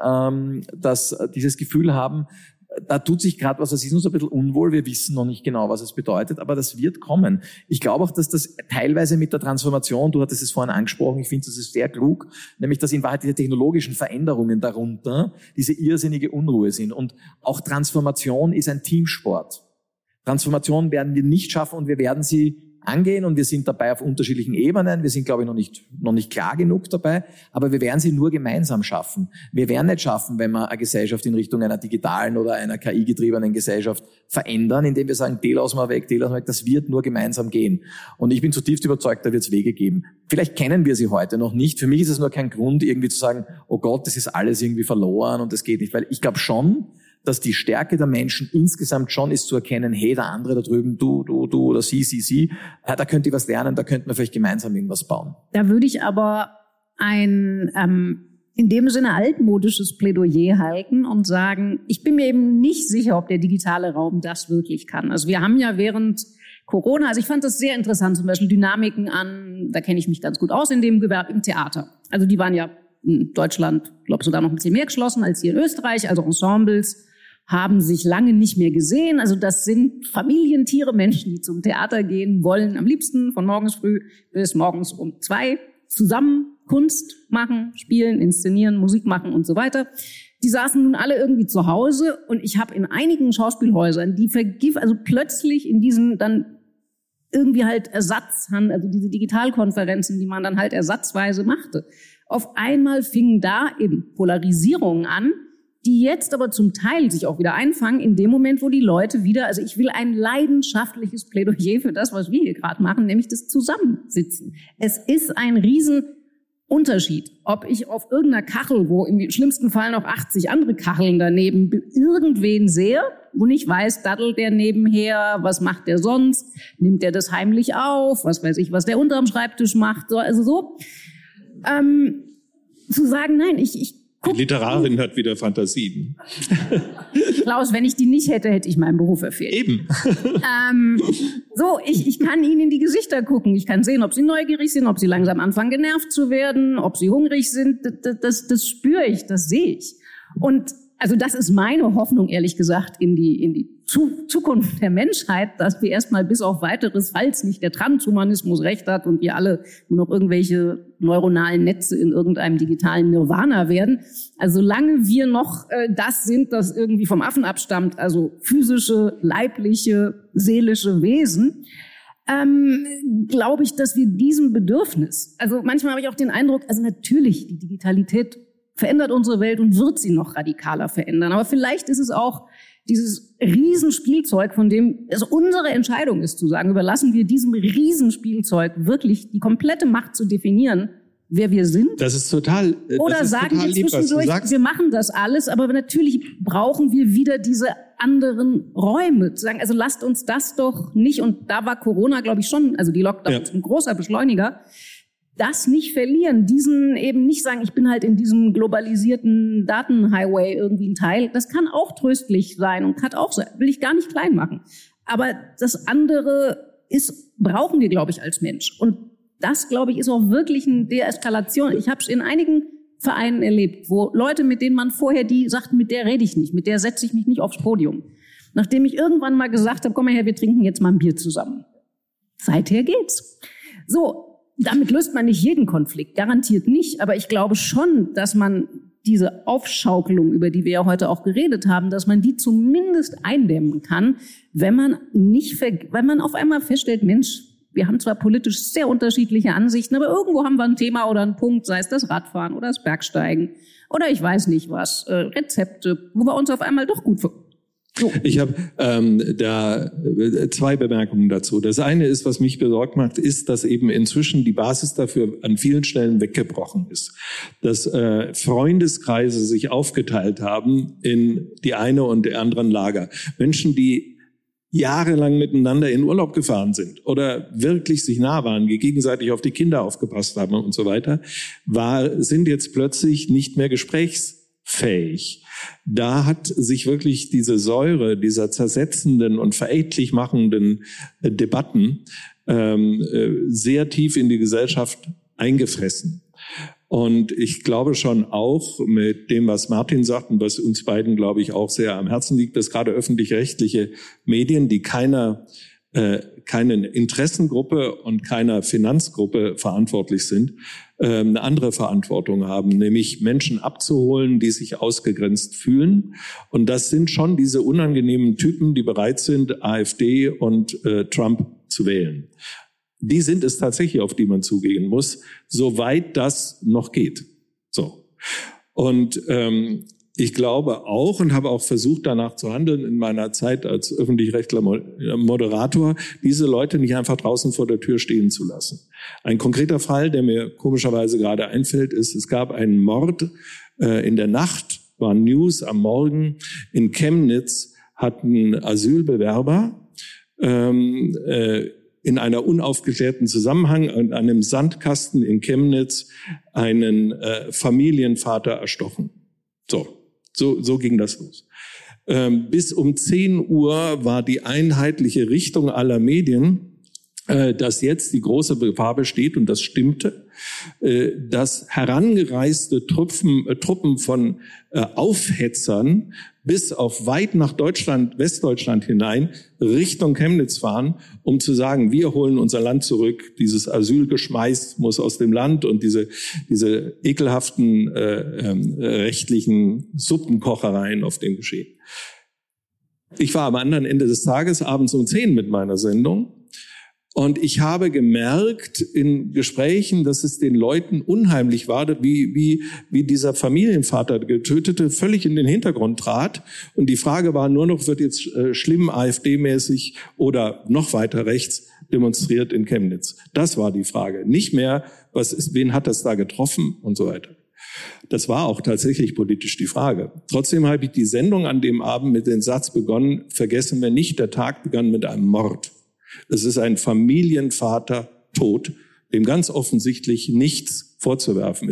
Speaker 5: dieses Gefühl haben, da tut sich gerade was, es ist uns ein bisschen unwohl, wir wissen noch nicht genau, was es bedeutet, aber das wird kommen. Ich glaube auch, dass das teilweise mit der Transformation, du hattest es vorhin angesprochen, ich finde, das ist sehr klug, nämlich dass in Wahrheit diese technologischen Veränderungen darunter diese irrsinnige Unruhe sind. Und auch Transformation ist ein Teamsport. Transformation werden wir nicht schaffen, und wir werden sie angehen, und wir sind dabei auf unterschiedlichen Ebenen. Wir sind, glaube ich, noch nicht klar genug dabei, aber wir werden sie nur gemeinsam schaffen. Wir werden nicht schaffen, wenn wir eine Gesellschaft in Richtung einer digitalen oder einer KI-getriebenen Gesellschaft verändern, indem wir sagen, die lassen wir weg. Das wird nur gemeinsam gehen. Und ich bin zutiefst überzeugt, da wird es Wege geben. Vielleicht kennen wir sie heute noch nicht. Für mich ist es nur kein Grund, irgendwie zu sagen, oh Gott, das ist alles irgendwie verloren und das geht nicht. Weil ich glaube schon, dass die Stärke der Menschen insgesamt schon ist zu erkennen, hey, der andere da drüben, du oder sie, da könnt ihr was lernen, da könnten wir vielleicht gemeinsam irgendwas bauen.
Speaker 4: Da würde ich aber ein in dem Sinne altmodisches Plädoyer halten und sagen, ich bin mir eben nicht sicher, ob der digitale Raum das wirklich kann. Also wir haben ja während Corona, also ich fand das sehr interessant, zum Beispiel Dynamiken da kenne ich mich ganz gut aus in dem Gewerbe, im Theater. Also die waren ja in Deutschland, glaube ich, sogar noch ein bisschen mehr geschlossen als hier in Österreich, also Ensembles haben sich lange nicht mehr gesehen. Also das sind Familientiere, Menschen, die zum Theater gehen, wollen am liebsten von morgens früh bis morgens um 2 zusammen Kunst machen, spielen, inszenieren, Musik machen und so weiter. Die saßen nun alle irgendwie zu Hause, und ich habe in einigen Schauspielhäusern, also plötzlich in diesen dann irgendwie halt also diese Digitalkonferenzen, die man dann halt ersatzweise machte. Auf einmal fingen da eben Polarisierungen an, die jetzt aber zum Teil sich auch wieder einfangen in dem Moment, wo die Leute wieder, also ich will ein leidenschaftliches Plädoyer für das, was wir hier gerade machen, nämlich das Zusammensitzen. Es ist ein Riesenunterschied, ob ich auf irgendeiner Kachel, wo im schlimmsten Fall noch 80 andere Kacheln daneben irgendwen sehe, wo nicht weiß, daddelt der nebenher, was macht der sonst, nimmt der das heimlich auf, was weiß ich, was der unterm Schreibtisch macht, also so. Zu sagen, nein, ich
Speaker 2: Die Literarin hat wieder Fantasien.
Speaker 4: Klaus, wenn ich die nicht hätte, hätte ich meinen Beruf erfehlt.
Speaker 2: Eben.
Speaker 4: Ich kann Ihnen in die Gesichter gucken. Ich kann sehen, ob Sie neugierig sind, ob Sie langsam anfangen, genervt zu werden, ob Sie hungrig sind. Das spüre ich, das sehe ich. Und also das ist meine Hoffnung, ehrlich gesagt, in die Zukunft der Menschheit, dass wir erstmal bis auf Weiteres, falls nicht der Transhumanismus recht hat und wir alle nur noch irgendwelche neuronalen Netze in irgendeinem digitalen Nirvana werden. Also solange wir noch das sind, das irgendwie vom Affen abstammt, also physische, leibliche, seelische Wesen, glaube ich, dass wir diesem Bedürfnis, also manchmal habe ich auch den Eindruck, also natürlich, die Digitalität verändert unsere Welt und wird sie noch radikaler verändern. Aber vielleicht ist es auch dieses Riesenspielzeug, von dem es unsere Entscheidung ist, zu sagen, überlassen wir diesem Riesenspielzeug wirklich die komplette Macht zu definieren, wer wir sind.
Speaker 2: Das ist total
Speaker 4: Oder
Speaker 2: das ist
Speaker 4: sagen
Speaker 2: total
Speaker 4: wir
Speaker 2: lieb,
Speaker 4: zwischendurch, wir machen das alles, aber natürlich brauchen wir wieder diese anderen Räume. Zu sagen, also lasst uns das doch nicht, und da war Corona, glaube ich, schon, also die Lockdowns, ein großer Beschleuniger, das nicht verlieren, diesen eben nicht sagen, ich bin halt in diesem globalisierten Datenhighway irgendwie ein Teil. Das kann auch tröstlich sein und kann auch sein, will ich gar nicht klein machen. Aber das andere brauchen wir, glaube ich, als Mensch. Und das, glaube ich, ist auch wirklich eine Deeskalation. Ich habe es in einigen Vereinen erlebt, wo Leute, mit denen man vorher die sagten, mit der rede ich nicht, mit der setze ich mich nicht aufs Podium. Nachdem ich irgendwann mal gesagt habe, komm mal her, wir trinken jetzt mal ein Bier zusammen. Seither geht's. So. Damit löst man nicht jeden Konflikt, garantiert nicht. Aber ich glaube schon, dass man diese Aufschaukelung, über die wir ja heute auch geredet haben, dass man die zumindest eindämmen kann, wenn man auf einmal feststellt, Mensch, wir haben zwar politisch sehr unterschiedliche Ansichten, aber irgendwo haben wir ein Thema oder einen Punkt, sei es das Radfahren oder das Bergsteigen oder ich weiß nicht was, Rezepte, wo wir uns auf einmal doch gut
Speaker 2: Ich habe da zwei Bemerkungen dazu. Das eine ist, was mich besorgt macht, ist, dass eben inzwischen die Basis dafür an vielen Stellen weggebrochen ist. Dass Freundeskreise sich aufgeteilt haben in die eine und die anderen Lager. Menschen, die jahrelang miteinander in Urlaub gefahren sind oder wirklich sich nah waren, die gegenseitig auf die Kinder aufgepasst haben und so weiter, sind jetzt plötzlich nicht mehr gesprächsfähig. Da hat sich wirklich diese Säure dieser zersetzenden und verächtlich machenden Debatten sehr tief in die Gesellschaft eingefressen. Und ich glaube schon auch mit dem, was Martin sagt und was uns beiden, glaube ich, auch sehr am Herzen liegt, dass gerade öffentlich-rechtliche Medien, die keiner Interessengruppe und keiner Finanzgruppe verantwortlich sind, eine andere Verantwortung haben, nämlich Menschen abzuholen, die sich ausgegrenzt fühlen. Und das sind schon diese unangenehmen Typen, die bereit sind, AfD und Trump zu wählen. Die sind es tatsächlich, auf die man zugehen muss, soweit das noch geht. So. Und ich glaube auch und habe auch versucht, danach zu handeln in meiner Zeit als öffentlich-rechtlicher Moderator, diese Leute nicht einfach draußen vor der Tür stehen zu lassen. Ein konkreter Fall, der mir komischerweise gerade einfällt, ist, es gab einen Mord in der Nacht, war News am Morgen. In Chemnitz hat ein Asylbewerber in einer unaufgeklärten Zusammenhang an einem Sandkasten in Chemnitz einen Familienvater erstochen. So ging das los. Bis um 10 Uhr war die einheitliche Richtung aller Medien, dass jetzt die große Gefahr besteht, und das stimmte, dass herangereiste Truppen von Aufhetzern bis auf weit nach Deutschland, Westdeutschland hinein, Richtung Chemnitz fahren, um zu sagen, wir holen unser Land zurück, dieses Asylgeschmeiß muss aus dem Land und diese ekelhaften rechtlichen Suppenkochereien auf dem Geschehen. Ich war am anderen Ende des Tages, abends um 10 mit meiner Sendung. Und ich habe gemerkt in Gesprächen, dass es den Leuten unheimlich war, wie dieser Familienvater, der Getötete, völlig in den Hintergrund trat. Und die Frage war nur noch, wird jetzt schlimm AfD-mäßig oder noch weiter rechts demonstriert in Chemnitz? Das war die Frage. Nicht mehr, wen hat das da getroffen und so weiter. Das war auch tatsächlich politisch die Frage. Trotzdem habe ich die Sendung an dem Abend mit dem Satz begonnen, vergessen wir nicht, der Tag begann mit einem Mord. Es ist ein Familienvater tot, dem ganz offensichtlich nichts vorzuwerfen ist.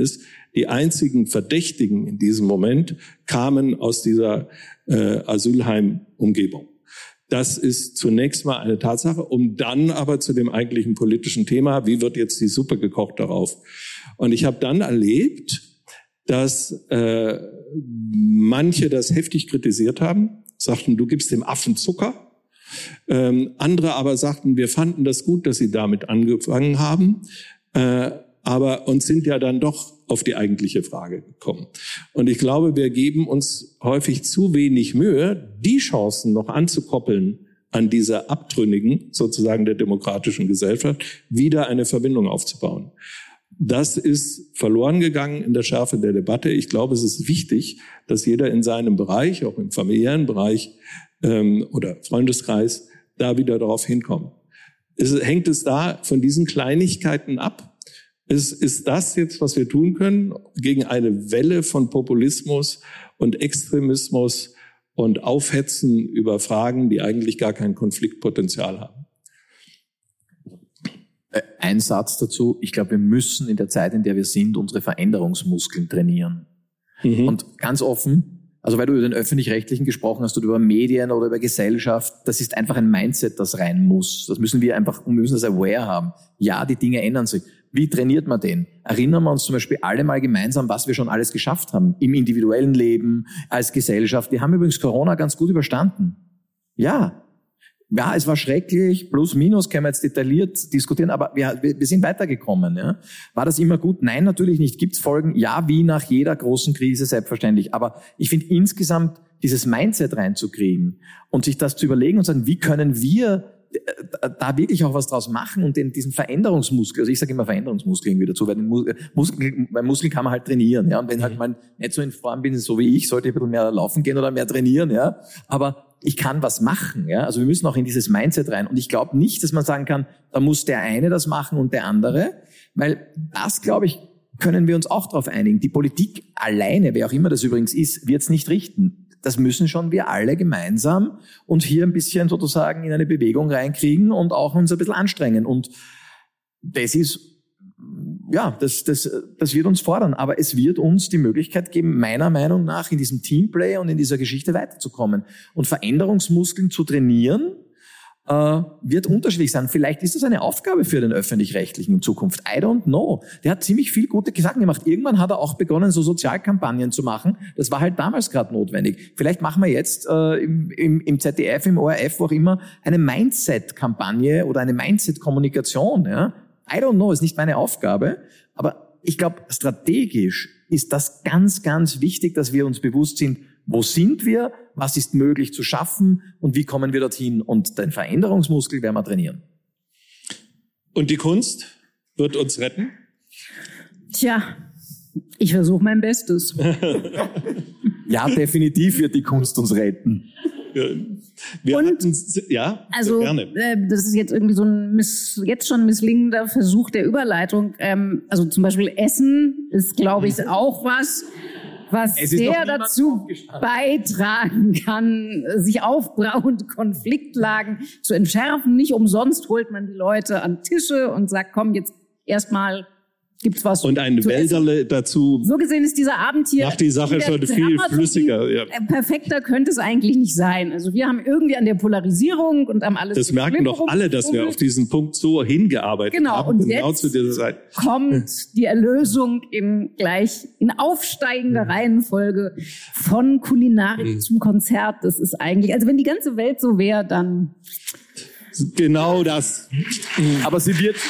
Speaker 2: Die einzigen Verdächtigen in diesem Moment kamen aus dieser Asylheim-Umgebung. Das ist zunächst mal eine Tatsache, um dann aber zu dem eigentlichen politischen Thema, wie wird jetzt die Suppe gekocht, darauf. Und ich habe dann erlebt, dass manche das heftig kritisiert haben, sagten, du gibst dem Affen Zucker. Andere aber sagten, wir fanden das gut, dass sie damit angefangen haben, aber uns sind ja dann doch auf die eigentliche Frage gekommen. Und ich glaube, wir geben uns häufig zu wenig Mühe, die Chancen noch anzukoppeln an diese Abtrünnigen, sozusagen der demokratischen Gesellschaft, wieder eine Verbindung aufzubauen. Das ist verloren gegangen in der Schärfe der Debatte. Ich glaube, es ist wichtig, dass jeder in seinem Bereich, auch im familiären Bereich oder Freundeskreis, da wieder darauf hinkommt. Hängt es da von diesen Kleinigkeiten ab? Ist das jetzt, was wir tun können, gegen eine Welle von Populismus und Extremismus und Aufhetzen über Fragen, die eigentlich gar kein Konfliktpotenzial haben?
Speaker 5: Ein Satz dazu. Ich glaube, wir müssen in der Zeit, in der wir sind, unsere Veränderungsmuskeln trainieren. Und ganz offen, also weil du über den Öffentlich-Rechtlichen gesprochen hast oder über Medien oder über Gesellschaft, das ist einfach ein Mindset, das rein muss. Das müssen wir einfach, wir müssen das aware haben. Ja, die Dinge ändern sich. Wie trainiert man den? Erinnern wir uns zum Beispiel alle mal gemeinsam, was wir schon alles geschafft haben. Im individuellen Leben, als Gesellschaft. Wir haben übrigens Corona ganz gut überstanden. Ja, es war schrecklich, plus, minus, können wir jetzt detailliert diskutieren, aber wir sind weitergekommen. Ja. War das immer gut? Nein, natürlich nicht. Gibt's Folgen? Ja, wie nach jeder großen Krise, selbstverständlich. Aber ich finde insgesamt, dieses Mindset reinzukriegen und sich das zu überlegen und sagen, wie können wir da wirklich auch was draus machen und diesen Veränderungsmuskel, also ich sage immer Veränderungsmuskel irgendwie dazu, weil Muskel kann man halt trainieren, ja, und wenn halt man nicht so in Form bin, so wie ich, sollte ich ein bisschen mehr laufen gehen oder mehr trainieren, ja, aber ich kann was machen, ja, also wir müssen auch in dieses Mindset rein und ich glaube nicht, dass man sagen kann, da muss der eine das machen und der andere, weil das, glaube ich, können wir uns auch darauf einigen. Die Politik alleine, wer auch immer das übrigens ist, wird es nicht richten. Das müssen schon wir alle gemeinsam uns hier ein bisschen sozusagen in eine Bewegung reinkriegen und auch uns ein bisschen anstrengen. Und das ist, ja, das wird uns fordern. Aber es wird uns die Möglichkeit geben, meiner Meinung nach, in diesem Teamplay und in dieser Geschichte weiterzukommen. Und Veränderungsmuskeln zu trainieren, wird unterschiedlich sein. Vielleicht ist das eine Aufgabe für den Öffentlich-Rechtlichen in Zukunft. I don't know. Der hat ziemlich viel gute Sachen gemacht. Irgendwann hat er auch begonnen, so Sozialkampagnen zu machen. Das war halt damals gerade notwendig. Vielleicht machen wir jetzt im ZDF, im ORF, wo auch immer, eine Mindset-Kampagne oder eine Mindset-Kommunikation. Ja? I don't know, ist nicht meine Aufgabe. Aber ich glaube, strategisch ist das ganz, ganz wichtig, dass wir uns bewusst sind, wo sind wir, was ist möglich zu schaffen und wie kommen wir dorthin? Und den Veränderungsmuskel werden wir trainieren.
Speaker 2: Und die Kunst wird uns retten?
Speaker 4: Tja, ich versuche mein Bestes.
Speaker 5: Ja, definitiv wird die Kunst uns retten.
Speaker 4: Also
Speaker 2: gerne.
Speaker 4: Das ist jetzt irgendwie so ein jetzt schon misslingender Versuch der Überleitung. Also zum Beispiel Essen ist, glaube ich, auch was sehr dazu beitragen kann, sich aufbrauende Konfliktlagen zu entschärfen. Nicht umsonst holt man die Leute an Tische und sagt, komm, jetzt erstmal gibt's was
Speaker 2: und ein Wälderle dazu.
Speaker 4: So gesehen ist dieser Abend hier
Speaker 2: macht die Sache schon viel flüssiger. Ja.
Speaker 4: Perfekter könnte es eigentlich nicht sein. Also wir haben irgendwie an der Polarisierung und am alles.
Speaker 2: Das merken doch alle, dass wir auf diesen Punkt so hingearbeitet haben.
Speaker 4: Und genau jetzt zu dieser Zeit kommt die Erlösung in aufsteigender Reihenfolge von Kulinarik zum Konzert. Das ist eigentlich, also wenn die ganze Welt so wäre, dann
Speaker 2: genau das.
Speaker 5: Aber sie wird.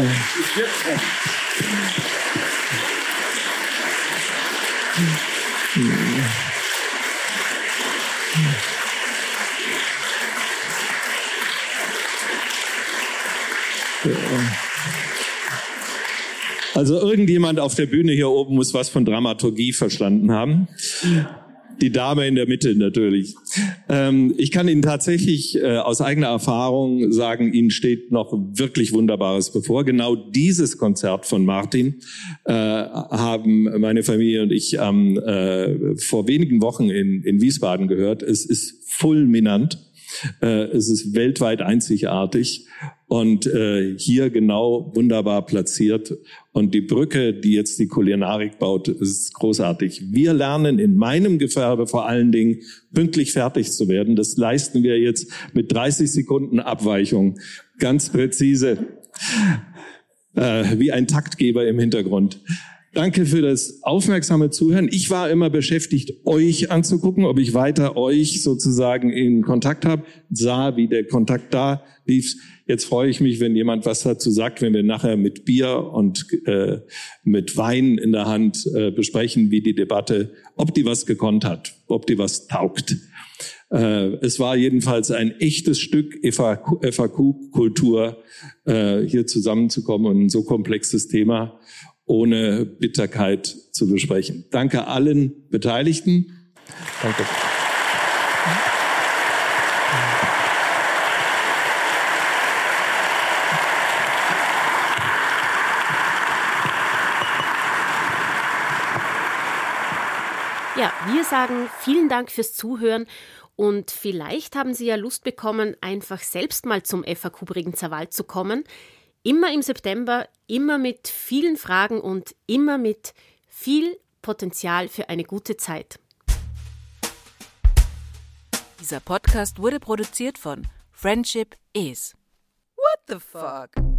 Speaker 2: Also irgendjemand auf der Bühne hier oben muss was von Dramaturgie verstanden haben. Die Dame in der Mitte natürlich. Ich kann Ihnen tatsächlich aus eigener Erfahrung sagen, Ihnen steht noch wirklich Wunderbares bevor. Genau dieses Konzert von Martin haben meine Familie und ich vor wenigen Wochen in Wiesbaden gehört. Es ist fulminant. Es ist weltweit einzigartig. und hier genau wunderbar platziert. Und die Brücke, die jetzt die Kulinarik baut, ist großartig. Wir lernen in meinem Gewerbe vor allen Dingen, pünktlich fertig zu werden. Das leisten wir jetzt mit 30 Sekunden Abweichung. Ganz präzise, wie ein Taktgeber im Hintergrund. Danke für das aufmerksame Zuhören. Ich war immer beschäftigt, euch anzugucken, ob ich weiter euch sozusagen in Kontakt habe, sah, wie der Kontakt da lief. Jetzt freue ich mich, wenn jemand was dazu sagt, wenn wir nachher mit Bier und mit Wein in der Hand besprechen, wie die Debatte, ob die was gekonnt hat, ob die was taugt. Es war jedenfalls ein echtes Stück FAQ-Kultur, hier zusammenzukommen und ein so komplexes Thema ohne Bitterkeit zu besprechen. Danke allen Beteiligten. Danke.
Speaker 3: Ja, wir sagen vielen Dank fürs Zuhören und vielleicht haben Sie ja Lust bekommen, einfach selbst mal zum FAQ Bregenzer Wald zu kommen. Immer im September, immer mit vielen Fragen und immer mit viel Potenzial für eine gute Zeit.
Speaker 1: Dieser Podcast wurde produziert von Friendship Is. What the fuck?